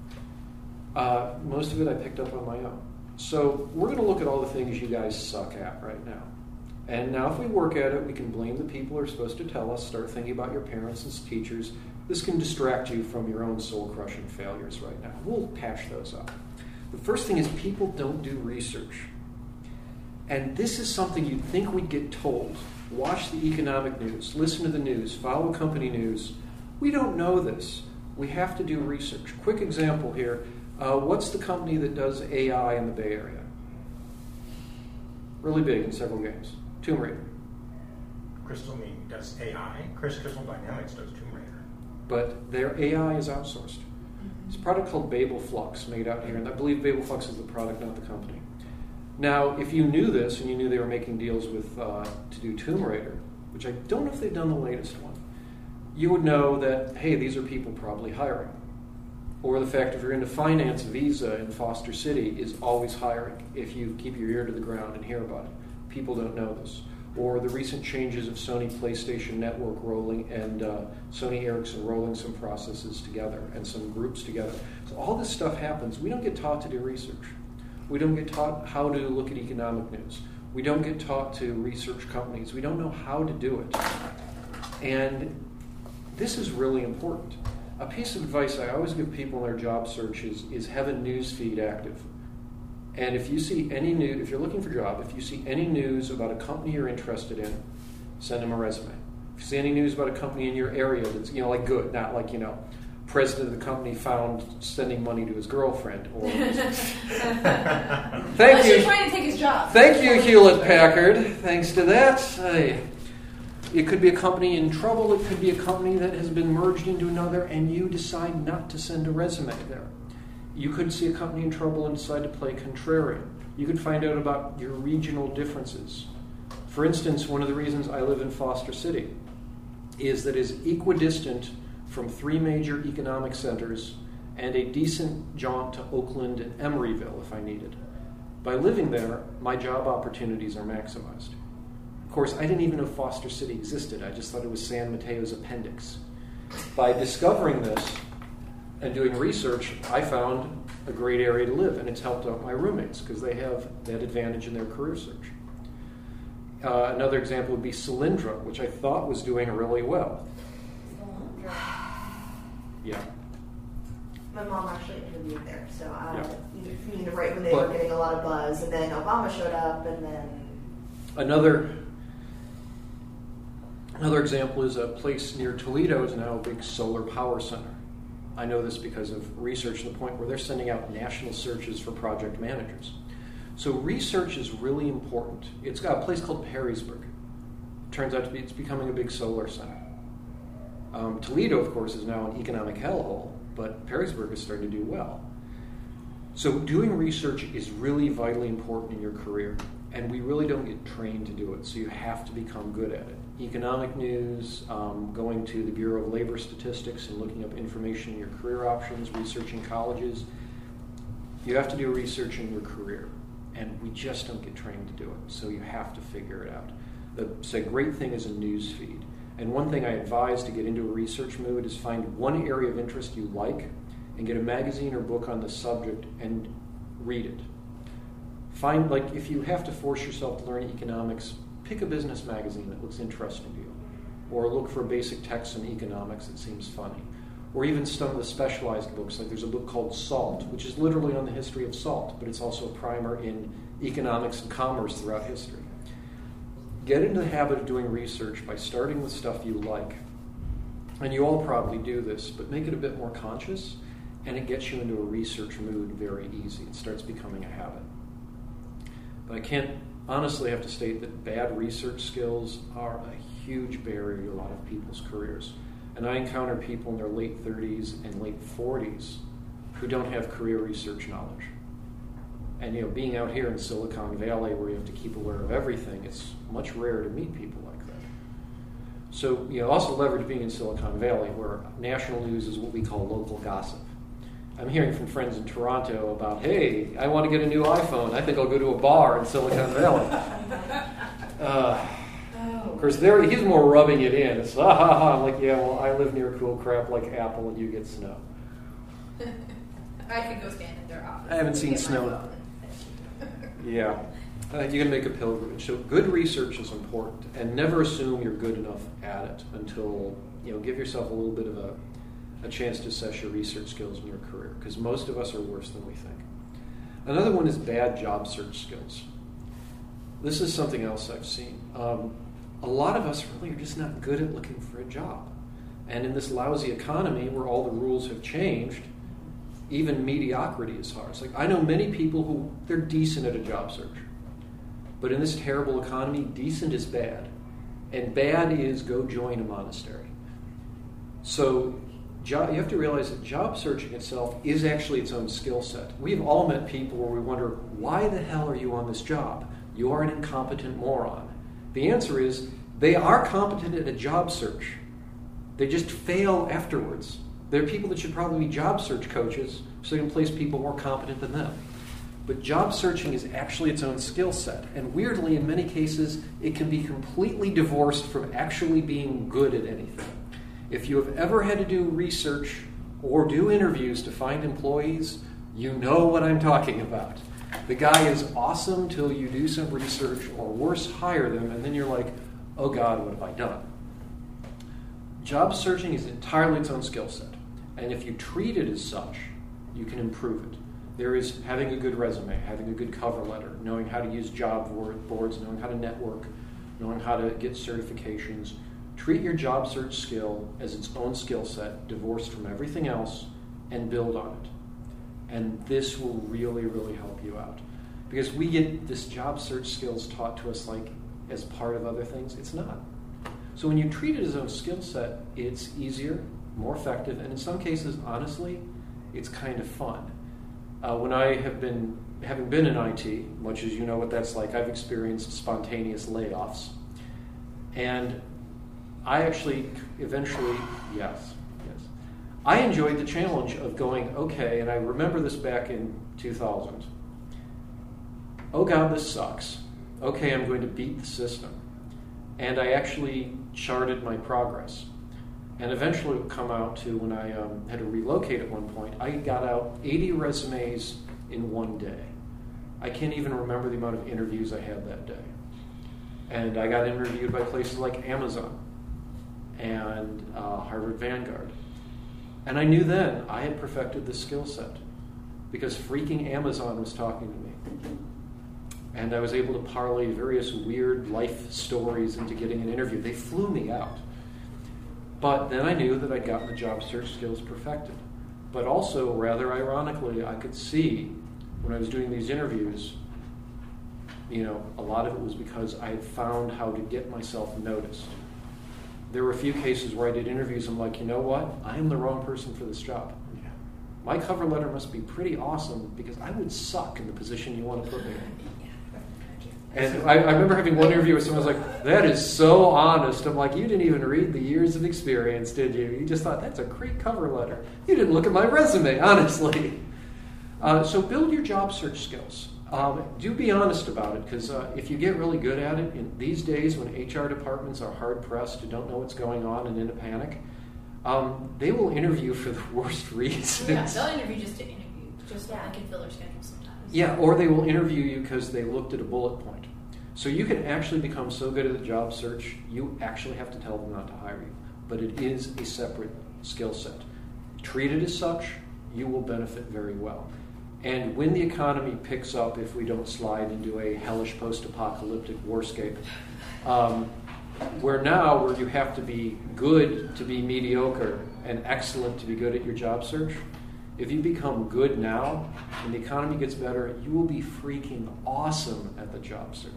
S1: Uh, most of it I picked up on my own. So we're going to look at all the things you guys suck at right now. And now if we work at it, we can blame the people who are supposed to tell us, start thinking about your parents and teachers. This can distract you from your own soul-crushing failures right now. We'll patch those up. The first thing is people don't do research. And this is something you'd think we'd get told. Watch the economic news, listen to the news, follow company news. We don't know this. We have to do research. Quick example here. Uh, what's the company that does A I in the Bay Area? Really big in several games. Tomb Raider.
S6: Crystal Me does A I. Chris Crystal Dynamics does Tomb Raider.
S1: But their A I is outsourced. It's a product called Babel Flux made out here, and I believe Babel Flux is the product, not the company. Now, if you knew this and you knew they were making deals with uh, to do Tomb Raider, which I don't know if they've done the latest one, you would know that, hey, these are people probably hiring. Or the fact if you're into finance, Visa in Foster City is always hiring if you keep your ear to the ground and hear about it. People don't know this. Or the recent changes of Sony PlayStation Network rolling and uh, Sony Ericsson rolling some processes together and some groups together. So all this stuff happens. We don't get taught to do research. We don't get taught how to look at economic news. We don't get taught to research companies. We don't know how to do it. And this is really important. A piece of advice I always give people in their job searches is have a news feed active. And if you see any news, if you're looking for a job, if you see any news about a company you're interested in, send them a resume. If you see any news about a company in your area that's, you know, like good, not like, you know, president of the company found sending money to his girlfriend. Or thank
S3: Unless
S1: you.
S3: you're trying to take his job.
S1: Thank you, Hewlett Packard. Thanks to that, I, it could be a company in trouble. It could be a company that has been merged into another, and you decide not to send a resume there. You could see a company in trouble and decide to play contrarian. You could find out about your regional differences. For instance, one of the reasons I live in Foster City is that it's equidistant from three major economic centers and a decent jaunt to Oakland and Emeryville if I needed. By living there, my job opportunities are maximized. Of course, I didn't even know Foster City existed. I just thought it was San Mateo's appendix. By discovering this and doing research, I found a great area to live, and it's helped out my roommates because they have that advantage in their career search. Uh, another example would be Solyndra, which I thought was doing really well. Yeah.
S2: My mom actually interviewed there, so I
S1: Yeah.
S2: you know, right when they
S1: But-
S2: were getting a lot of buzz, and then Obama showed up, and then
S1: Another another example is a place near Toledo is now a big solar power center. I know this because of research to the point where they're sending out national searches for project managers. So research is really important. It's got a place called Perrysburg. Turns out to be it's becoming a big solar center. Um, Toledo, of course, is now an economic hellhole, but Perrysburg is starting to do well. So doing research is really vitally important in your career, and we really don't get trained to do it, so you have to become good at it. Economic news, um, going to the Bureau of Labor Statistics and looking up information in your career options, researching colleges. You have to do research in your career, and we just don't get trained to do it, so you have to figure it out. The say, great thing is a news feed. And one thing I advise to get into a research mood is find one area of interest you like and get a magazine or book on the subject and read it. Find, like, if you have to force yourself to learn economics, pick a business magazine that looks interesting to you. Or look for basic texts in economics that seems funny. Or even some of the specialized books, like there's a book called Salt, which is literally on the history of salt, but it's also a primer in economics and commerce throughout history. Get into the habit of doing research by starting with stuff you like. And you all probably do this, but make it a bit more conscious, and it gets you into a research mood very easy. It starts becoming a habit. But I can't honestly have to state that bad research skills are a huge barrier to a lot of people's careers. And I encounter people in their late thirties and late forties who don't have career research knowledge. And, you know, being out here in Silicon Valley where you have to keep aware of everything, it's much rarer to meet people like that. So, you know, also leverage being in Silicon Valley where national news is what we call local gossip. I'm hearing from friends in Toronto about, hey, I want to get a new iPhone. I think I'll go to a bar in Silicon Valley. Uh, of course, there he's more rubbing it in. It's, ah, ha, ha. I'm like, yeah, well, I live near cool crap like Apple and you get snow.
S3: I could go stand in their office.
S1: I haven't seen
S3: and get my
S1: snow.
S3: phone.
S1: Yeah, uh, you can make a pilgrimage. So good research is important, and never assume you're good enough at it until, you know, give yourself a little bit of a, a chance to assess your research skills in your career, because most of us are worse than we think. Another one is bad job search skills. This is something else I've seen. Um, a lot of us really are just not good at looking for a job. And in this lousy economy where all the rules have changed, even mediocrity is hard. It's like, I know many people who, they're decent at a job search. But in this terrible economy, decent is bad. And bad is go join a monastery. So job, you have to realize that job searching itself is actually its own skill set. We've all met people where we wonder, why the hell are you on this job? You are an incompetent moron. The answer is, they are competent at a job search. They just fail afterwards. There are people that should probably be job search coaches so they can place people more competent than them. But job searching is actually its own skill set. And weirdly, in many cases, it can be completely divorced from actually being good at anything. If you have ever had to do research or do interviews to find employees, you know what I'm talking about. The guy is awesome till you do some research, or worse, hire them, and then you're like, oh God, what have I done? Job searching is entirely its own skill set. And if you treat it as such, you can improve it. There is having a good resume, having a good cover letter, knowing how to use job boards, knowing how to network, knowing how to get certifications. Treat your job search skill as its own skill set, divorced from everything else, and build on it. And this will really, really help you out. Because we get this job search skills taught to us like as part of other things. It's not. So when you treat it as its own skill set, it's easier, more effective, and in some cases, honestly, it's kind of fun. Uh, when I have been, having been in I T, much as you know what that's like, I've experienced spontaneous layoffs. And I actually eventually, yes, yes. I enjoyed the challenge of going, okay, and I remember this back in two thousand. Oh God, this sucks. Okay, I'm going to beat the system. And I actually charted my progress. And eventually it would come out to when I um, had to relocate at one point, I got out eighty resumes in one day. I can't even remember the amount of interviews I had that day. And I got interviewed by places like Amazon and uh, Harvard Vanguard. And I knew then I had perfected the skill set because freaking Amazon was talking to me. And I was able to parlay various weird life stories into getting an interview. They flew me out. But then I knew that I'd gotten the job search skills perfected. But also, rather ironically, I could see when I was doing these interviews, you know, a lot of it was because I had found how to get myself noticed. There were a few cases where I did interviews, I'm like, you know what? I am the wrong person for this job.
S4: Yeah.
S1: My cover letter must be pretty awesome because I would suck in the position you want to put me in. And I, I remember having one interview where someone was like, that is so honest. I'm like, you didn't even read the years of experience, did you? You just thought, that's a great cover letter. You didn't look at my resume, honestly. Uh, so build your job search skills. Um, do be honest about it, because uh, if you get really good at it, in these days when H R departments are hard-pressed and don't know what's going on and in a panic, um, they will interview for the worst reasons.
S3: Yeah, they'll interview just to interview, just so they can fill their schedule sometimes.
S1: Yeah, or they will interview you because they looked at a bullet point. So you can actually become so good at the job search, you actually have to tell them not to hire you. But it is a separate skill set. Treat it as such, you will benefit very well. And when the economy picks up, if we don't slide into a hellish post-apocalyptic warscape, um, where now where you have to be good to be mediocre and excellent to be good at your job search, if you become good now and the economy gets better, you will be freaking awesome at the job search.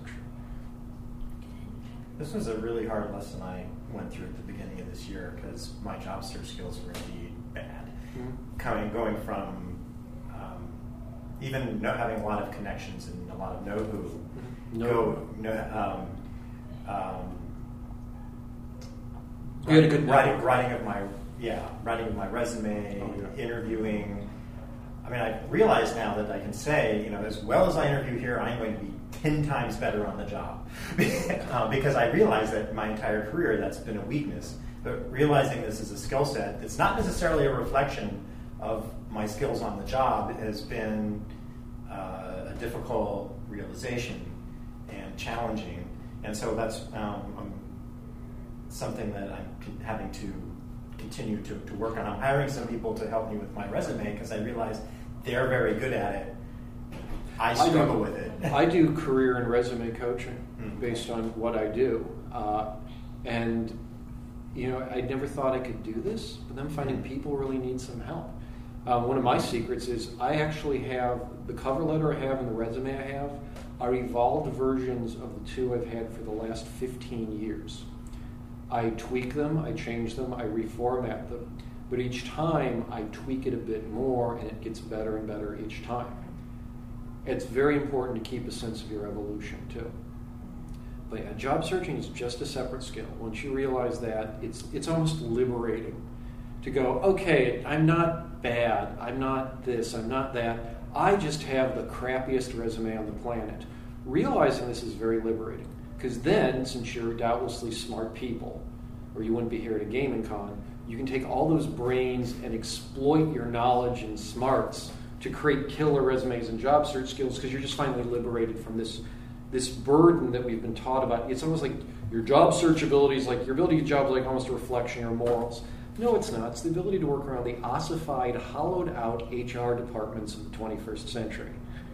S4: This was a really hard lesson I went through at the beginning of this year because my job search skills were indeed bad. Mm-hmm. Coming, going from um, even no, having a lot of connections and a lot of know-who, mm-hmm. go, no, um, um,
S1: you had a good
S4: writing, writing of my yeah, writing of my resume,
S1: oh, yeah.
S4: interviewing. I mean, I realize now that I can say, you know, as well as I interview here, I'm going to be ten times better on the job. uh, because I realize that my entire career, that's been a weakness. But realizing this is a skill set, it's not necessarily a reflection of my skills on the job, has been uh, a difficult realization and challenging. And so that's um, um, something that I'm con- having to continue to, to work on. I'm hiring some people to help me with my resume because I realize they're very good at it. I struggle
S1: I do,
S4: with it.
S1: I do career and resume coaching
S4: mm-hmm.
S1: based on what I do. Uh, and, you know, I never thought I could do this, but then finding people really need some help. Uh, one of my secrets is I actually have, the cover letter I have and the resume I have are evolved versions of the two I've had for the last fifteen years. I tweak them, I change them, I reformat them. But each time I tweak it a bit more and it gets better and better each time. It's very important to keep a sense of your evolution too. But yeah, job searching is just a separate skill. Once you realize that, it's it's almost liberating to go, okay, I'm not bad, I'm not this, I'm not that. I just have the crappiest resume on the planet. Realizing this is very liberating. Because then, since you're doubtlessly smart people, or you wouldn't be here at a gaming con, you can take all those brains and exploit your knowledge and smarts to create killer resumes and job search skills because you're just finally liberated from this this burden that we've been taught about. It's almost like your job search ability is like, your ability to get jobs is like almost a reflection of your morals. No, it's not. It's the ability to work around the ossified, hollowed out H R departments of the twenty-first century.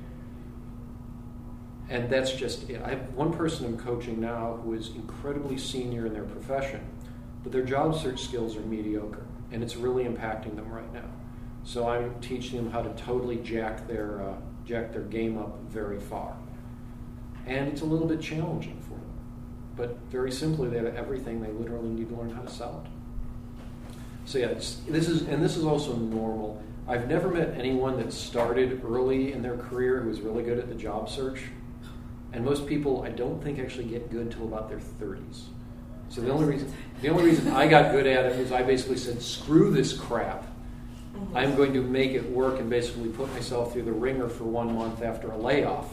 S1: And that's just it. I have one person I'm coaching now who is incredibly senior in their profession, but their job search skills are mediocre, and it's really impacting them right now. So I'm teaching them how to totally jack their uh, jack their game up very far. And it's a little bit challenging for them. But very simply, they have everything. They literally need to learn how to sell it. So yeah, it's, this is and this is also normal. I've never met anyone that started early in their career who was really good at the job search. And most people, I don't think, actually get good till about their thirties. So the only reason the only reason I got good at it was I basically said, screw this crap. Mm-hmm. I'm going to make it work and basically put myself through the ringer for one month after a layoff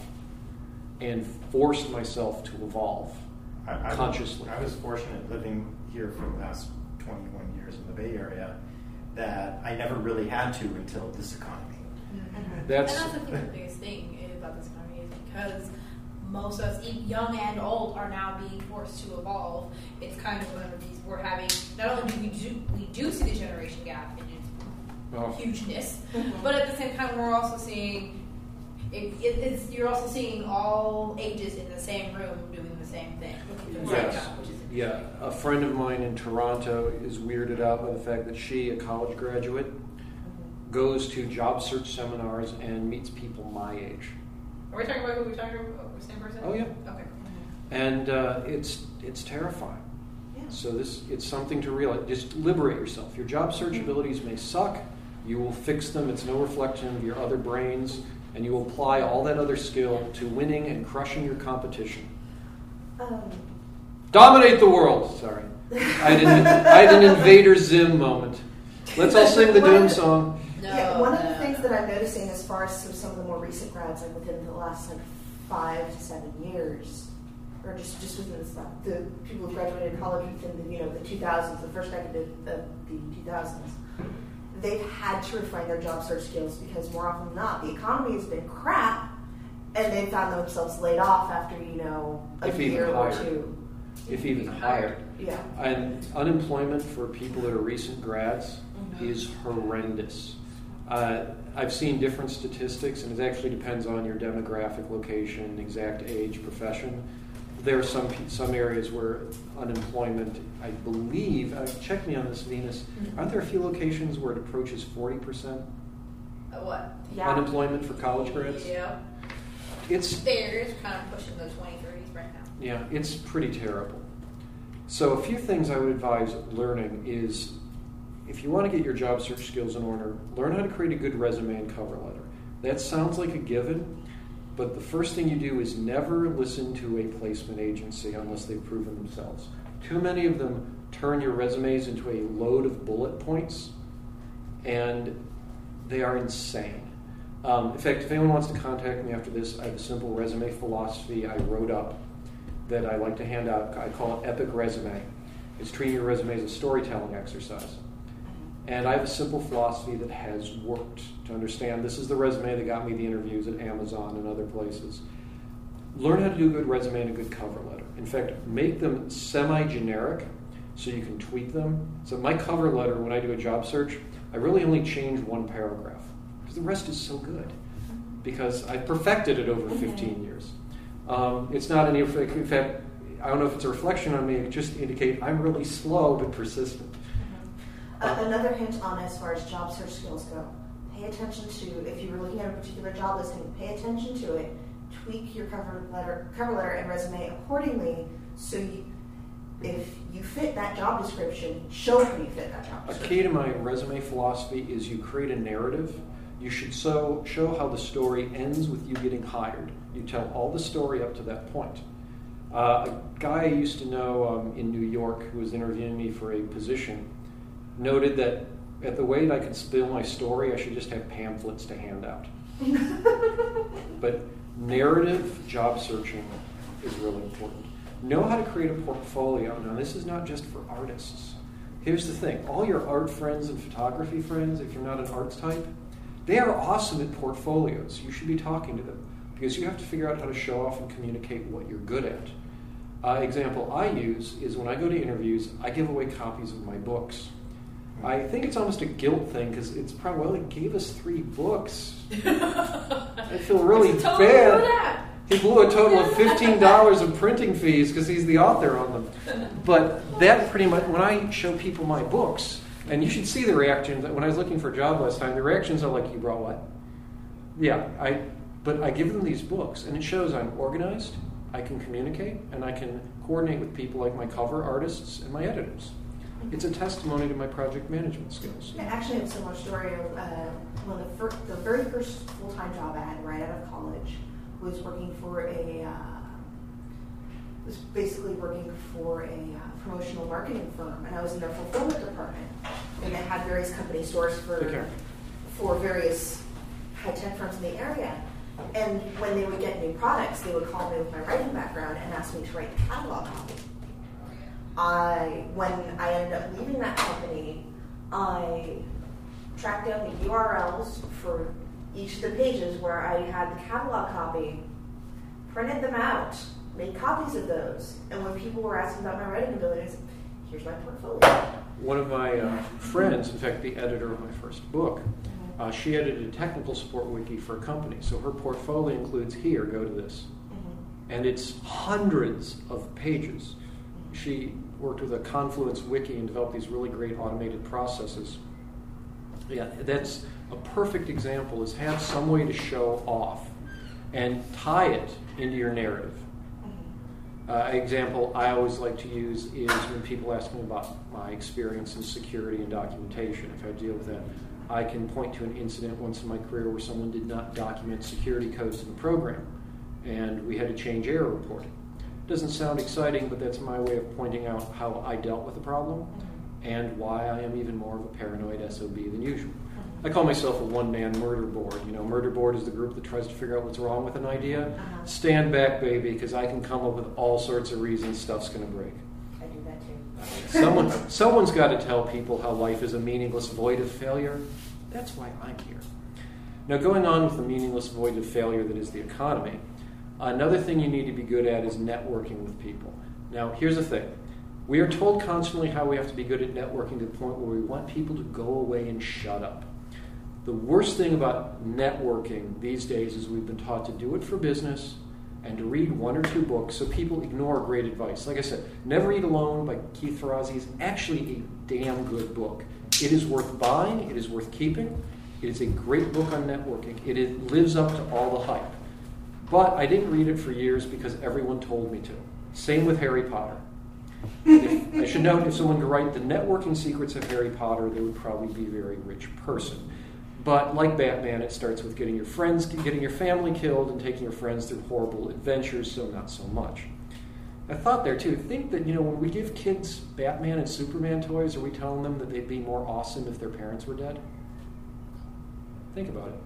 S1: and forced myself to evolve
S4: I, I
S1: consciously.
S4: Was, I was fortunate living here for the last twenty-one years in the Bay Area that I never really had to until this economy.
S3: Mm-hmm.
S1: That's,
S3: and that's I think the biggest thing about this economy is because most of us, young and old, are now being forced to evolve. It's kind of one of these, we're having, not only do we do, we do see the generation gap in its
S1: oh.
S3: hugeness,
S2: Mhm.
S3: but at the same time we're also seeing, it, it, it's, you're also seeing all ages in the same room doing the same thing, looking for the same
S1: Yes.
S3: job, which is
S1: Yeah, a friend of mine in Toronto is weirded out by the fact that she, a college graduate, goes to job search seminars and meets people my age.
S3: Are we talking about who we're talking about? The same person?
S1: Oh, yeah.
S3: Okay.
S1: And uh, it's it's terrifying.
S2: Yeah.
S1: So this it's something to realize. Just liberate yourself. Your job search abilities may suck. You will fix them. It's no reflection of your other brains, and you will apply all that other skill to winning and crushing your competition.
S2: Um,
S1: Dominate the world. Sorry, I didn't. I had an Invader Zim moment. Let's all sing the Doom song.
S3: No,
S2: yeah, one of the
S3: no.
S2: things that I'm noticing as far as some- some of the more recent grads, like within the last like five to seven years, or just just within the, stuff, the people who graduated college within the you know the two thousands, the first decade of the two thousands, they've had to refine their job search skills because more often than not, the economy has been crap, and they've found themselves laid off after you know a
S1: If even
S2: year or
S1: hired.
S2: two.
S1: If even hired.
S2: Yeah.
S1: And unemployment for people that are recent grads
S2: Mhm.
S1: is horrendous. Uh, I've seen different statistics, and it actually depends on your demographic, location, exact age, profession. There are some some areas where unemployment, I believe, uh, check me on this, Venus,
S3: Mhm.
S1: aren't there a few locations where it approaches forty percent
S3: Uh, what?
S2: Yeah.
S1: unemployment for college grads?
S3: Yeah.
S1: It's
S3: There's kind of pushing the twenty thirties right now.
S1: Yeah, it's pretty terrible. So a few things I would advise learning is, if you want to get your job search skills in order, learn how to create a good resume and cover letter. That sounds like a given, but the first thing you do is never listen to a placement agency unless they've proven themselves. Too many of them turn your resumes into a load of bullet points, and they are insane. Um, in fact, if anyone wants to contact me after this, I have a simple resume philosophy I wrote up that I like to hand out. I call it Epic Resume. It's treating your resume as a storytelling exercise. And I have a simple philosophy that has worked to understand this is the resume that got me the interviews at Amazon and other places. Learn how to do a good resume and a good cover letter. In fact, make them semi-generic so you can tweak them. So my cover letter, when I do a job search, I really only change one paragraph because the rest is so good because I perfected it over fifteen years. Um, it's not any, in fact, I don't know if it's a reflection on me, it just indicate I'm really slow but persistent.
S2: Uh, another hint on as far as job search skills go, pay attention to, if you were looking at a particular job listing, pay attention to it, tweak your cover letter cover letter and resume accordingly so you, if you fit that job description, show how you fit that job
S1: A
S2: description.
S1: key to my resume philosophy is you create a narrative. You should so show how the story ends with you getting hired. You tell all the story up to that point. Uh, a guy I used to know um, in New York who was interviewing me for a position noted that at the way that I could spill my story, I should just have pamphlets to hand out. But narrative job searching is really important. Know how to create a portfolio. Now, this is not just for artists. Here's the thing. All your art friends and photography friends, if you're not an arts type, they are awesome at portfolios. You should be talking to them because you have to figure out how to show off and communicate what you're good at. Uh, example I use is when I go to interviews, I give away copies of my books. I think it's almost a guilt thing because it's probably, well, he gave us three books. I feel really
S3: Totally do
S1: bad.
S3: that.
S1: He blew a total of fifteen dollars of printing fees because he's the author on them. But that pretty much, when I show people my books, and you should see the reactions. When I was looking for a job last time, the reactions are like, you brought what? Yeah, I. But I give them these books, and it shows I'm organized, I can communicate, and I can coordinate with people like my cover artists and my editors. It's a testimony to my project management skills.
S2: I actually have a similar story of uh, one of the, fir- the very first full-time job I had right out of college was working for a, uh, was basically working for a uh, promotional marketing firm, and I was in their fulfillment department, and they had various company stores for
S1: Take care.
S2: for various high-tech firms in the area. And when they would get new products, they would call me with my writing background and ask me to write the catalog copy. I, when I ended up leaving that company, I tracked down the U R Ls for each of the pages where I had the catalog copy, printed them out, made copies of those, and when people were asking about my writing abilities, here's my portfolio.
S1: One of my uh, friends, in fact, the editor of my first book, uh, she edited a technical support wiki for a company. So her portfolio includes here, go to this.
S2: Mm-hmm.
S1: And it's hundreds of pages. She worked with a Confluence wiki and developed these really great automated processes. Yeah, that's a perfect example, is have some way to show off and tie it into your narrative. Uh, example I always like to use is when people ask me about my experience in security and documentation. If I deal with that, I can point to an incident once in my career where someone did not document security codes in the program, and we had to change error reporting. Doesn't sound exciting, but that's my way of pointing out how I dealt with the problem and why I am even more of a paranoid S O B than usual. I call myself a one-man murder board. You know, murder board is the group that tries to figure out what's wrong with an idea.
S2: Uh-huh.
S1: Stand back, baby, because I can come up with all sorts of reasons stuff's going to break.
S2: I do that too.
S1: Someone, someone's got to tell people how life is a meaningless void of failure. That's why I'm here. Now, going on with the meaningless void of failure that is the economy, another thing you need to be good at is networking with people. Now, here's the thing. We are told constantly how we have to be good at networking to the point where we want people to go away and shut up. The worst thing about networking these days is we've been taught to do it for business and to read one or two books, so people ignore great advice. Like I said, Never Eat Alone by Keith Ferrazzi is actually a damn good book. It is worth buying. It is worth keeping. It is a great book on networking. It is, lives up to all the hype. But I didn't read it for years because everyone told me to. Same with Harry Potter. If, I should note, if someone could write the networking secrets of Harry Potter, they would probably be a very rich person. But like Batman, it starts with getting your friends, getting your family killed and taking your friends through horrible adventures, so not so much. I thought there too, think that, you know, when we give kids Batman and Superman toys, are we telling them that they'd be more awesome if their parents were dead? Think about it.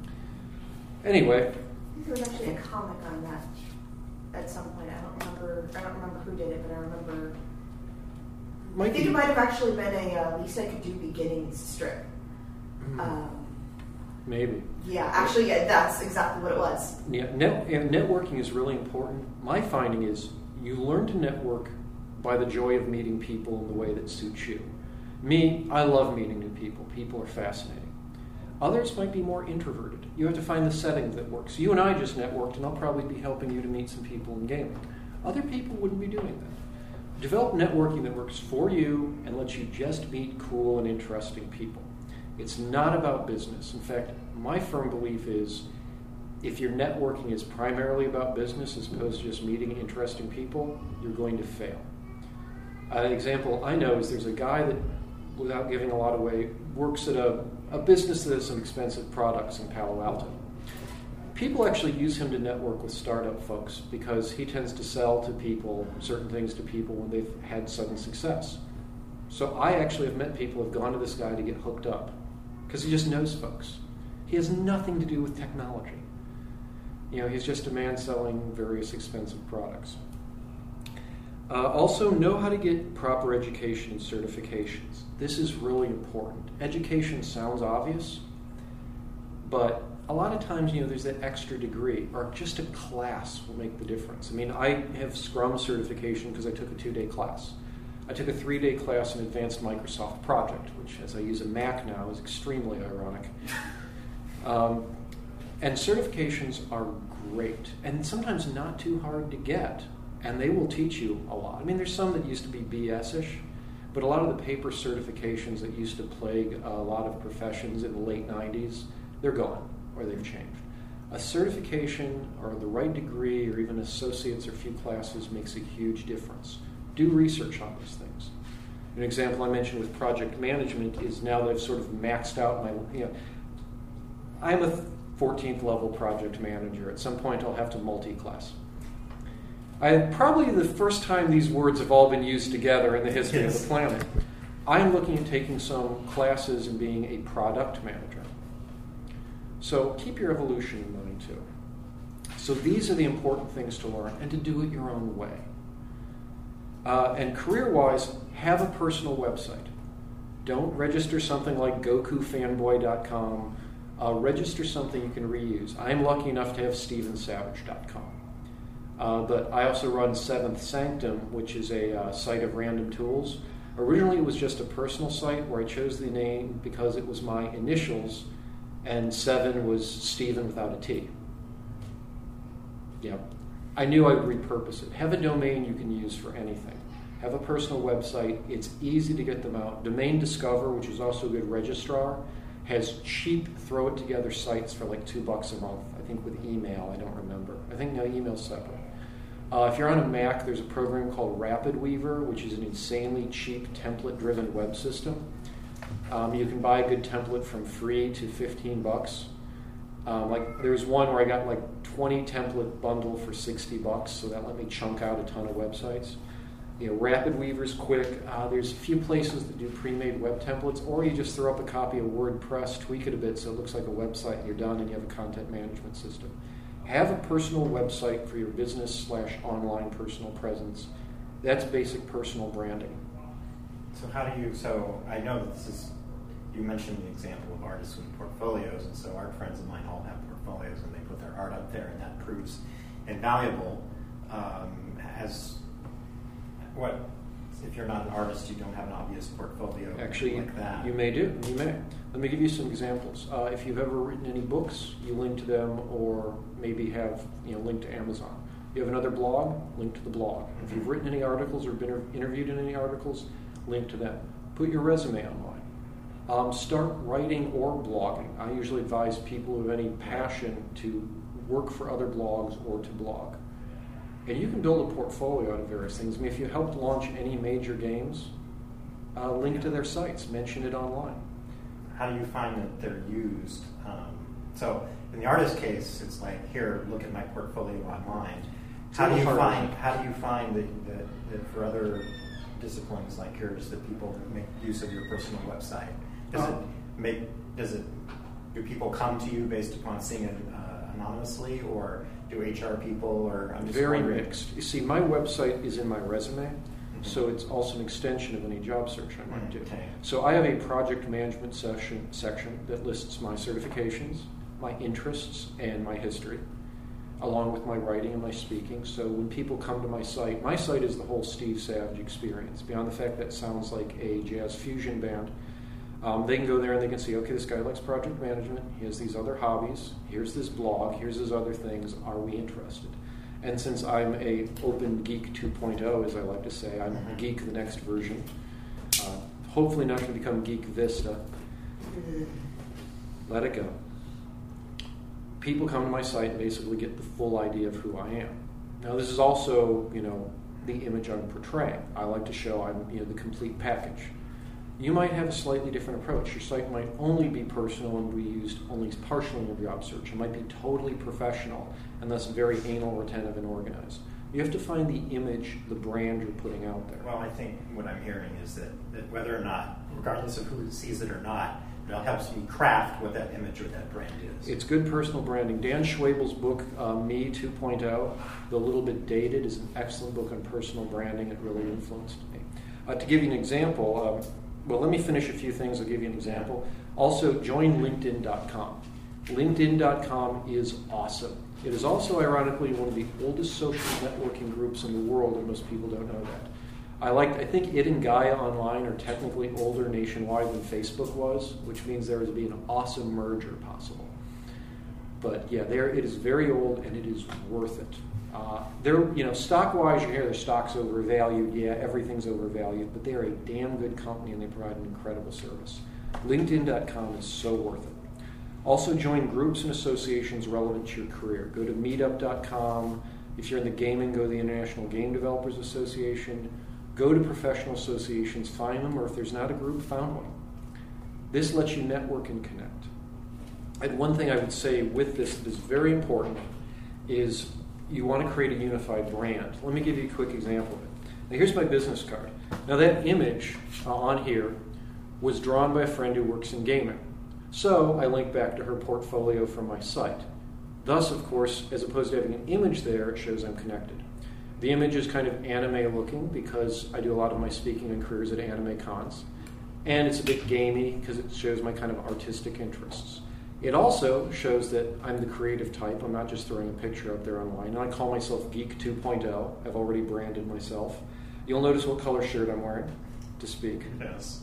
S1: Anyway.
S2: There was actually a comic on that at some point. I don't remember. I don't remember who did it, but I remember.
S1: Might
S2: I think
S1: be.
S2: it might have actually been a uh, Least I Could Do Beginnings strip.
S1: Mm,
S2: Um,
S1: maybe.
S2: yeah, actually, yeah, that's exactly what it was.
S1: Yeah, net, and networking is really important. My finding is you learn to network by the joy of meeting people in the way that suits you. Me, I love meeting new people. People are fascinating. Others might be more introverted. You have to find the setting that works. You and I just networked, and I'll probably be helping you to meet some people in gaming. Other people wouldn't be doing that. Develop networking that works for you and lets you just meet cool and interesting people. It's not about business. In fact, my firm belief is if your networking is primarily about business as opposed to just meeting interesting people, you're going to fail. An example I know is there's a guy that, without giving a lot away, works at a, a business that has some expensive products in Palo Alto. People actually use him to network with startup folks because he tends to sell to people, certain things to people when they've had sudden success. So I actually have met people who have gone to this guy to get hooked up because he just knows folks. He has nothing to do with technology. You know, he's just a man selling various expensive products. Uh, also, know how to get proper education and certifications. This is really important. Education sounds obvious, but a lot of times, you know, there's that extra degree, or just a class will make the difference. I mean, I have Scrum certification because I took a two-day class. I took a three-day class in Advanced Microsoft Project, which, as I use a Mac now, is extremely ironic. Um, and certifications are great, and sometimes not too hard to get, and they will teach you a lot. I mean, there's some that used to be B S-ish, but a lot of the paper certifications that used to plague a lot of professions in the late nineties, they're gone, or they've changed. A certification or the right degree or even associates or few classes makes a huge difference. Do research on these things. An example I mentioned with project management is now that I've sort of maxed out my, you know, I'm a fourteenth level project manager. At some point I'll have to multi-class. I probably the first time these words have all been used together in the history yes. of the planet. I'm looking at taking some classes and being a product manager. So keep your evolution in mind too. So these are the important things to learn and to do it your own way. Uh, and career-wise, have a personal website. Don't register something like Goku Fanboy dot com. Uh, register something you can reuse. I'm lucky enough to have Steven Savage dot com. Uh, but I also run Seventh Sanctum, which is a uh, site of random tools. Originally, it was just a personal site where I chose the name because it was my initials, and Seven was Steven without a T. Yeah, I knew I would repurpose it. Have a domain you can use for anything. Have a personal website. It's easy to get them out. Domain Discover, which is also a good registrar, has cheap, throw-it-together sites for like two bucks a month. I think with email, I don't remember. I think no, email's separate. Uh, if you're on a Mac, there's a program called RapidWeaver, which is an insanely cheap template-driven web system. Um, you can buy a good template from free to fifteen bucks. Um, like there's one where I got like twenty template bundle for sixty bucks, so that let me chunk out a ton of websites. You know, RapidWeaver's quick. Uh, there's a few places that do pre-made web templates, or you just throw up a copy of WordPress, tweak it a bit so it looks like a website, and you're done, and you have a content management system. Have a personal website for your business slash online personal presence. That's basic personal branding.
S4: So how do you, so I know that this is, you mentioned the example of artists with portfolios, and so art friends of mine all have portfolios, and they put their art up there, and that proves invaluable. Um, as what, if you're not an artist, you don't have an obvious portfolio
S1: Actually,
S4: like that.
S1: You may do, you may. Let me give you some examples. Uh, if you've ever written any books, you link to them, or maybe have, you know, link to Amazon. You have another blog, link to the blog. Mm-hmm. If you've written any articles or been interviewed in any articles, link to them. Put your resume online. Um, start writing or blogging. I usually advise people who have any passion to work for other blogs or to blog. And you can build a portfolio out of various things. I mean, if you helped launch any major games, uh, link to their sites, mention it online.
S4: How do you find that they're used? Um, so in the artist case, it's like, here, look at my portfolio online. How do you find? How do you find that, that, that for other disciplines like yours, that people make use of your personal website? Does oh. it make? Does it? Do people come to you based upon seeing it uh, anonymously, or do H R people? Or I'm just
S1: very
S4: wondering.
S1: mixed. You see, my website is in my resume. So it's also an extension of any job search I might do.
S4: Okay.
S1: So I have a project management section, section that lists my certifications, my interests, and my history, along with my writing and my speaking. So when people come to my site, my site is the whole Steve Savage experience. Beyond the fact that it sounds like a jazz fusion band, um, they can go there and they can see, okay, this guy likes project management. He has these other hobbies. Here's this blog. Here's his other things. Are we interested? And since I'm a open geek two point oh, as I like to say, I'm mm-hmm. geek the next version. Uh, hopefully not going to become Geek Vista. Let it go. People come to my site and basically get the full idea of who I am. Now, this is also, you know, the image I'm portraying. I like to show I'm, you know, the complete package. You might have a slightly different approach. Your site might only be personal and be used only partially in your job search. It might be totally professional and thus very anal, retentive, and organized. You have to find the image, the brand you're putting out there.
S4: Well, I think what I'm hearing is that, that whether or not, regardless of who sees it or not, it helps me craft what that image or that brand is.
S1: It's good personal branding. Dan Schwabel's book, uh, Me two point oh, though a little bit dated, is an excellent book on personal branding. It really influenced me. Uh, to give you an example, um, well, let me finish a few things. I'll give you an example. Also, join LinkedIn dot com. LinkedIn dot com is awesome. It is also, ironically, one of the oldest social networking groups in the world, and most people don't know that. I like. I think it and Gaia Online are technically older nationwide than Facebook was, which means there would be an awesome merger possible. But yeah, there it is very old, and it is worth it. Uh, they're, you know, stock-wise, you hear their stock's overvalued. Yeah, everything's overvalued, but they're a damn good company, and they provide an incredible service. LinkedIn dot com is so worth it. Also, join groups and associations relevant to your career. Go to meetup dot com. If you're in the gaming, go to the International Game Developers Association. Go to professional associations, find them, or if there's not a group, found one. This lets you network and connect. And one thing I would say with this that is very important is you want to create a unified brand. Let me give you a quick example of it. Now here's my business card. Now that image uh, on here was drawn by a friend who works in gaming. So I link back to her portfolio from my site. Thus, of course, as opposed to having an image there, it shows I'm connected. The image is kind of anime looking because I do a lot of my speaking and careers at anime cons. And it's a bit gamey because it shows my kind of artistic interests. It also shows that I'm the creative type. I'm not just throwing a picture up there online. And I call myself Geek two point oh. I've already branded myself. You'll notice what color shirt I'm wearing to speak.
S4: Yes.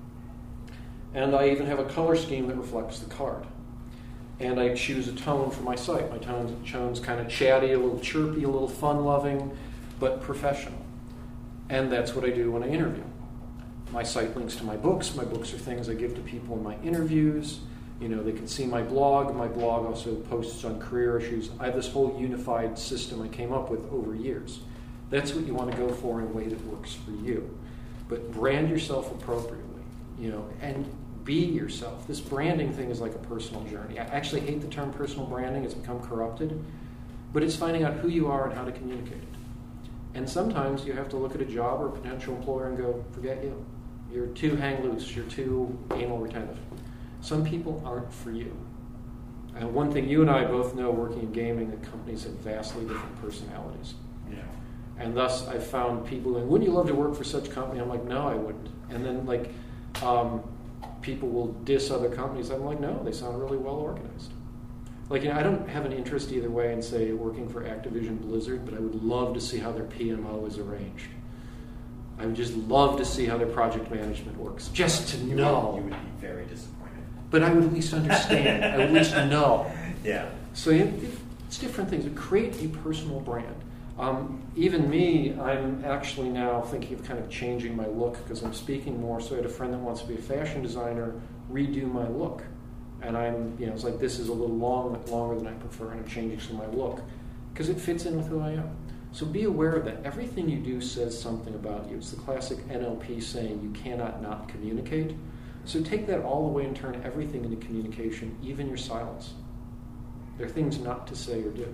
S1: And I even have a color scheme that reflects the card. And I choose a tone for my site. My tone, tone's kind of chatty, a little chirpy, a little fun-loving, but professional. And that's what I do when I interview. My site links to my books. My books are things I give to people in my interviews. You know, they can see my blog. My blog also posts on career issues. I have this whole unified system I came up with over years. That's what you want to go for in a way that works for you. But brand yourself appropriately, you know, and be yourself. This branding thing is like a personal journey. I actually hate the term personal branding. It's become corrupted. But it's finding out who you are and how to communicate it. And sometimes you have to look at a job or a potential employer and go, forget you. You're too hang loose. You're too anal retentive. Some people aren't for you. And one thing you and I both know working in gaming, that companies have vastly different personalities.
S4: Yeah.
S1: And thus I've found people going, wouldn't you love to work for such a company? I'm like, no, I wouldn't. And then like um, people will diss other companies. I'm like, no, they sound really well organized. Like, you know, I don't have an interest either way in, say, working for Activision Blizzard, but I would love to see how their P M O is arranged. I would just love to see how their project management works, just to
S4: You
S1: know.
S4: would, you would be very disappointed.
S1: But I would at least understand. I would at least know.
S4: Yeah.
S1: So it, it's different things. Create a personal brand. Um, even me, I'm actually now thinking of kind of changing my look because I'm speaking more. So I had a friend that wants to be a fashion designer, redo my look. And I'm, you know, it's like this is a little long, longer than I prefer, and I'm changing some of my look because it fits in with who I am. So be aware of that. Everything you do says something about you. It's the classic N L P saying you cannot not communicate. So take that all the way and turn everything into communication, even your silence. There are things not to say or do.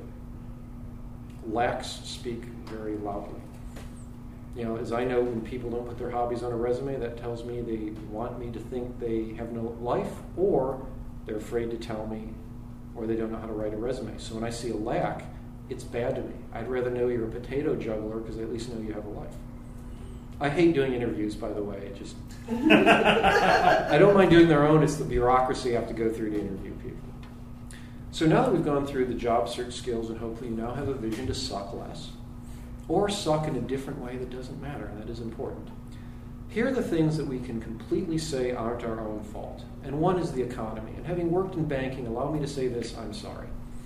S1: Lacks speak very loudly. You know, as I know, when people don't put their hobbies on a resume, that tells me they want me to think they have no life, or they're afraid to tell me, or they don't know how to write a resume. So when I see a lack, it's bad to me. I'd rather know you're a potato juggler because I at least know you have a life. I hate doing interviews, by the way. It just I don't mind doing their own. It's the bureaucracy I have to go through to interview people. So now that we've gone through the job search skills, and hopefully you now have a vision to suck less, or suck in a different way that doesn't matter, and that is important. Here are the things that we can completely say aren't our own fault. And one is the economy. And having worked in banking, allow me to say this, I'm sorry.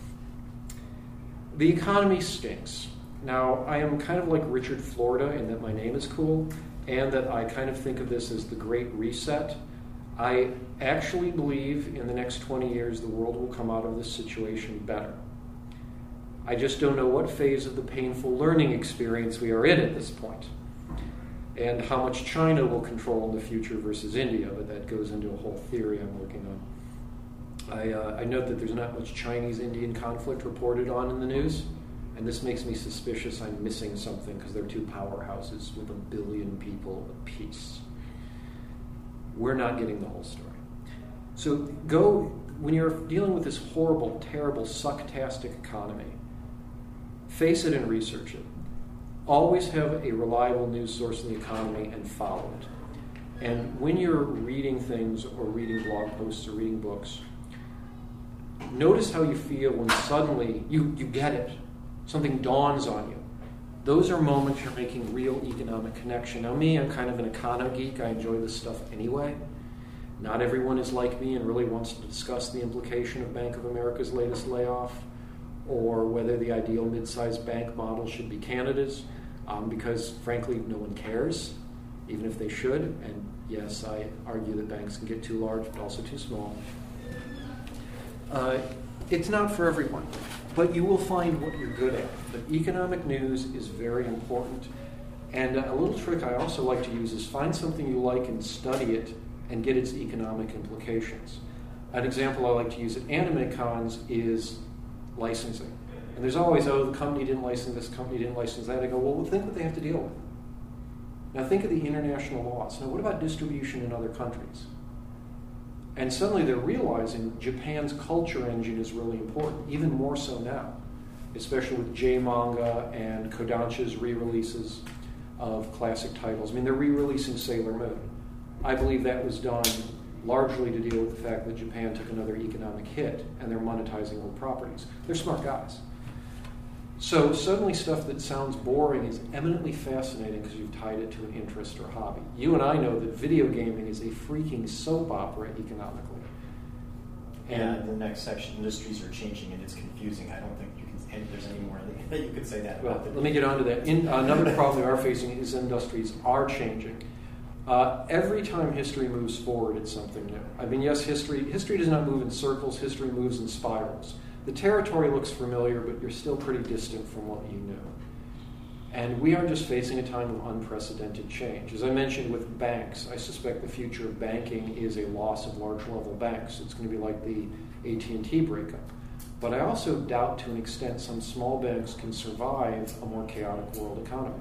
S1: The economy stinks. Now, I am kind of like Richard Florida in that my name is cool, and that I kind of think of this as the Great Reset. I actually believe in the next twenty years the world will come out of this situation better. I just don't know what phase of the painful learning experience we are in at this point, and how much China will control in the future versus India, but that goes into a whole theory I'm working on. I, uh, I note that there's not much Chinese-Indian conflict reported on in the news, and this makes me suspicious I'm missing something because they're two powerhouses with a billion people apiece. We're not getting the whole story. So go, when you're dealing with this horrible, terrible, sucktastic economy, face it and research it. Always have a reliable news source in the economy and follow it. And when you're reading things or reading blog posts or reading books, notice how you feel when suddenly you, you get it. Something dawns on you. Those are moments you're making real economic connection. Now me, I'm kind of an econo geek. I enjoy this stuff anyway. Not everyone is like me and really wants to discuss the implication of Bank of America's latest layoff, or whether the ideal mid-sized bank model should be Canada's, um, because frankly no one cares, even if they should. And yes, I argue that banks can get too large but also too small. Uh, it's not for everyone, but you will find what you're good at. But economic news is very important. And a little trick I also like to use is find something you like and study it and get its economic implications. An example I like to use at anime cons is licensing. And there's always, oh, the company didn't license this, company didn't license that. I go, well, think what they have to deal with. Now think of the international laws. Now what about distribution in other countries? And suddenly they're realizing Japan's culture engine is really important, even more so now, especially with J-manga and Kodansha's re-releases of classic titles. I mean, they're re-releasing Sailor Moon. I believe that was done largely to deal with the fact that Japan took another economic hit and they're monetizing old properties. They're smart guys. So suddenly stuff that sounds boring is eminently fascinating because you've tied it to an interest or hobby. You and I know that video gaming is a freaking soap opera economically.
S4: And
S1: And
S4: in the next section, industries are changing and it's confusing. I don't think you can, and there's any more that you could say that
S1: well,
S4: about the
S1: let me get on to that. In, another problem we are facing is industries are changing. Uh, every time history moves forward, it's something new. I mean, yes, history history does not move in circles. History moves in spirals. The territory looks familiar, but you're still pretty distant from what you knew. And we are just facing a time of unprecedented change. As I mentioned with banks, I suspect the future of banking is a loss of large level banks. It's going to be like the A T and T breakup. But I also doubt to an extent some small banks can survive a more chaotic world economy.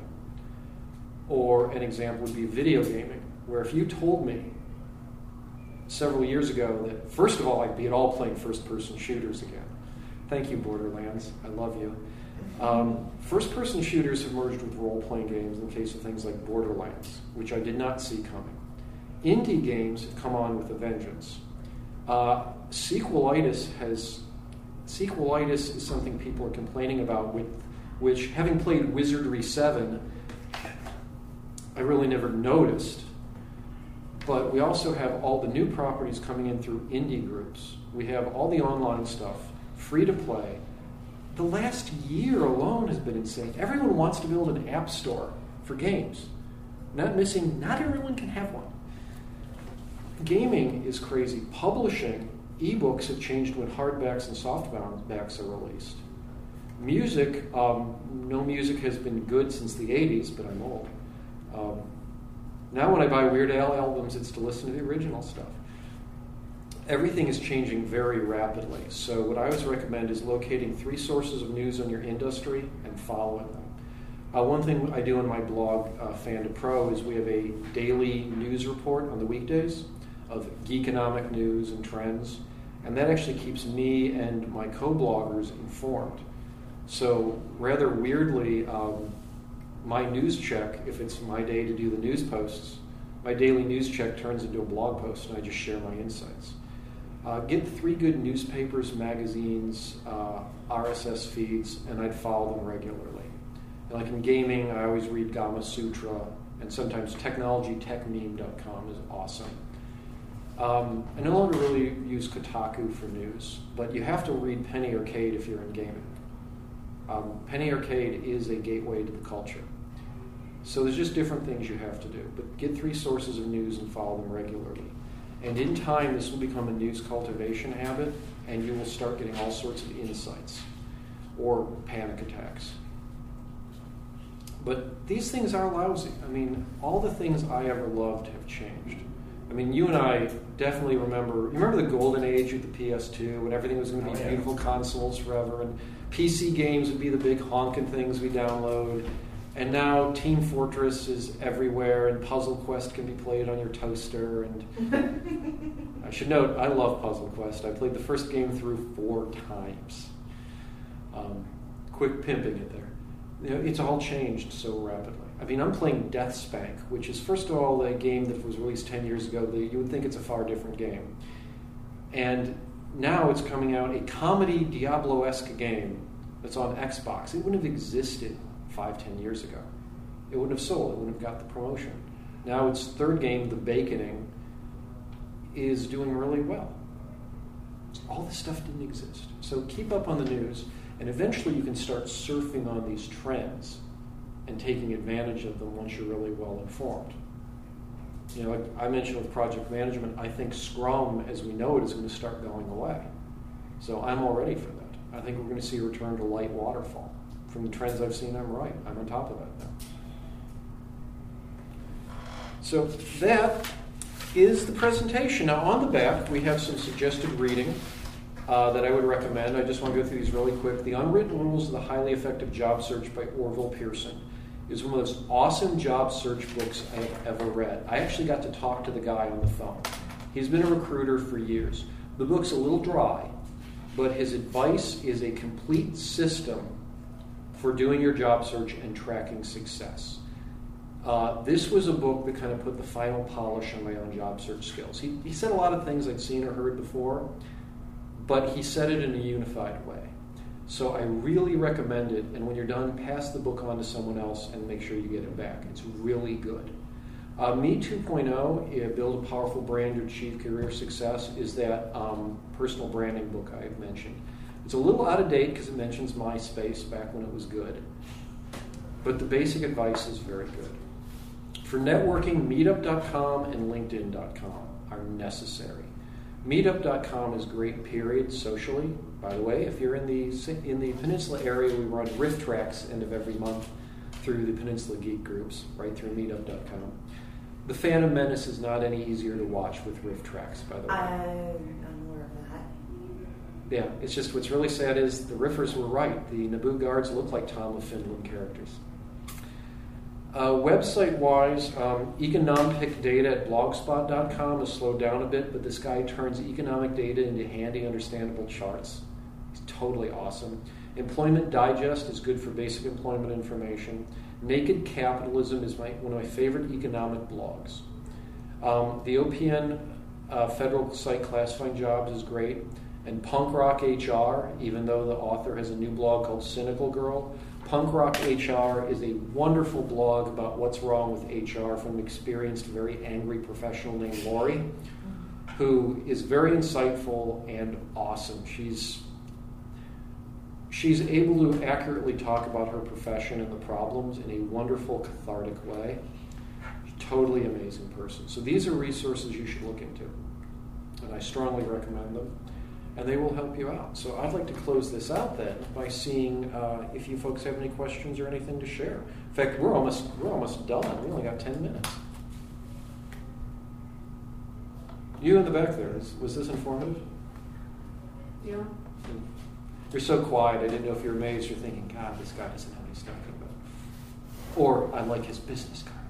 S1: Or an example would be video gaming, where if you told me several years ago that, first of all, I'd be at all playing first-person shooters again. Thank you, Borderlands. I love you. Um, first-person shooters have merged with role-playing games in the case of things like Borderlands, which I did not see coming. Indie games have come on with a vengeance. Uh, sequelitis has sequelitis is something people are complaining about, with which, having played Wizardry seven, I really never noticed. But we also have all the new properties coming in through indie groups. We have all the online stuff, free to play. The last year alone has been insane. Everyone wants to build an app store for games. Not missing, not everyone can have one. Gaming is crazy. Publishing, ebooks have changed when hardbacks and softbacks are released. Music, um, no music has been good since the eighties, but I'm old. Um, now when I buy Weird Al albums, it's to listen to the original stuff. Everything is changing very rapidly. So what I always recommend is locating three sources of news on your industry and following them. Uh, one thing I do in my blog, uh, Fan to Pro, is we have a daily news report on the weekdays of geekonomic news and trends. And that actually keeps me and my co-bloggers informed. So rather weirdly, um, my news check, if it's my day to do the news posts, my daily news check turns into a blog post and I just share my insights. Uh, get three good newspapers, magazines, uh, R S S feeds, and I'd follow them regularly. And like in gaming, I always read Gama Sutra, and sometimes technology tech meme dot com is awesome. Um, I no longer really use Kotaku for news, but you have to read Penny Arcade if you're in gaming. Um, Penny Arcade is a gateway to the culture. So there's just different things you have to do. But get three sources of news and follow them regularly. And in time, this will become a news cultivation habit, and you will start getting all sorts of insights or panic attacks. But these things are lousy. I mean, all the things I ever loved have changed. I mean, you and I definitely remember, you remember the golden age with the P S two, when everything was going to be
S4: Oh, yeah.
S1: beautiful consoles forever, and P C games would be the big honking things we download. And now Team Fortress is everywhere, and Puzzle Quest can be played on your toaster. And I should note, I love Puzzle Quest. I played the first game through four times. Um, quick pimping it there. You know, it's all changed so rapidly. I mean, I'm playing Deathspank, which is, first of all, a game that was released ten years ago. That you would think it's a far different game. And now it's coming out, a comedy Diablo-esque game that's on Xbox. It wouldn't have existed five, ten years ago. It wouldn't have sold. It wouldn't have got the promotion. Now its third game, The Baconing, is doing really well. All this stuff didn't exist. So keep up on the news, and eventually you can start surfing on these trends and taking advantage of them once you're really well informed. You know, like I mentioned with project management, I think Scrum, as we know it, is going to start going away. So I'm all ready for that. I think we're going to see a return to light waterfall. From the trends I've seen, I'm right. I'm on top of that now. So that is the presentation. Now on the back, we have some suggested reading uh, that I would recommend. I just want to go through these really quick. The Unwritten Rules of the Highly Effective Job Search by Orville Pearson is one of those awesome job search books I have ever read. I actually got to talk to the guy on the phone. He's been a recruiter for years. The book's a little dry, but his advice is a complete system for doing your job search and tracking success. Uh, this was a book that kind of put the final polish on my own job search skills. He, he said a lot of things I'd seen or heard before, but he said it in a unified way. So I really recommend it, and when you're done, pass the book on to someone else and make sure you get it back. It's really good. Uh, Me two point oh, uh, Build a Powerful Brand to Achieve Career Success, is that um, personal branding book I have mentioned. It's a little out of date because it mentions MySpace back when it was good, but the basic advice is very good. For networking, meetup dot com and linkedin dot com are necessary. meetup dot com is great, period, socially. By the way, if you're in the in the Peninsula area, we run Riff Tracks end of every month through the Peninsula Geek groups, right through meetup dot com. The Phantom Menace is not any easier to watch with Riff Tracks, by the way.
S2: I'm aware of that.
S1: Yeah, it's just what's really sad is the Riffers were right. The Naboo guards look like Tom of Finland characters. Uh, website-wise, um, economic data at blogspot dot com has slowed down a bit, but this guy turns economic data into handy, understandable charts. He's totally awesome. Employment Digest is good for basic employment information. Naked Capitalism is my, one of my favorite economic blogs. Um, the O P N uh, federal site classifying jobs is great. And Punk Rock H R, even though the author has a new blog called Cynical Girl, Punk Rock H R is a wonderful blog about what's wrong with H R from an experienced, very angry professional named Lori, who is very insightful and awesome. She's she's able to accurately talk about her profession and the problems in a wonderful, cathartic way. Totally amazing person. So these are resources you should look into, and I strongly recommend them. And they will help you out. So I'd like to close this out then by seeing uh, if you folks have any questions or anything to share. In fact, we're almost we're almost done. We only got ten minutes. You in the back there, is, was this informative?
S2: Yeah.
S1: You're so quiet. I didn't know if you're amazed. You're thinking, God, this guy doesn't know what he's talking about. Or I like his business card.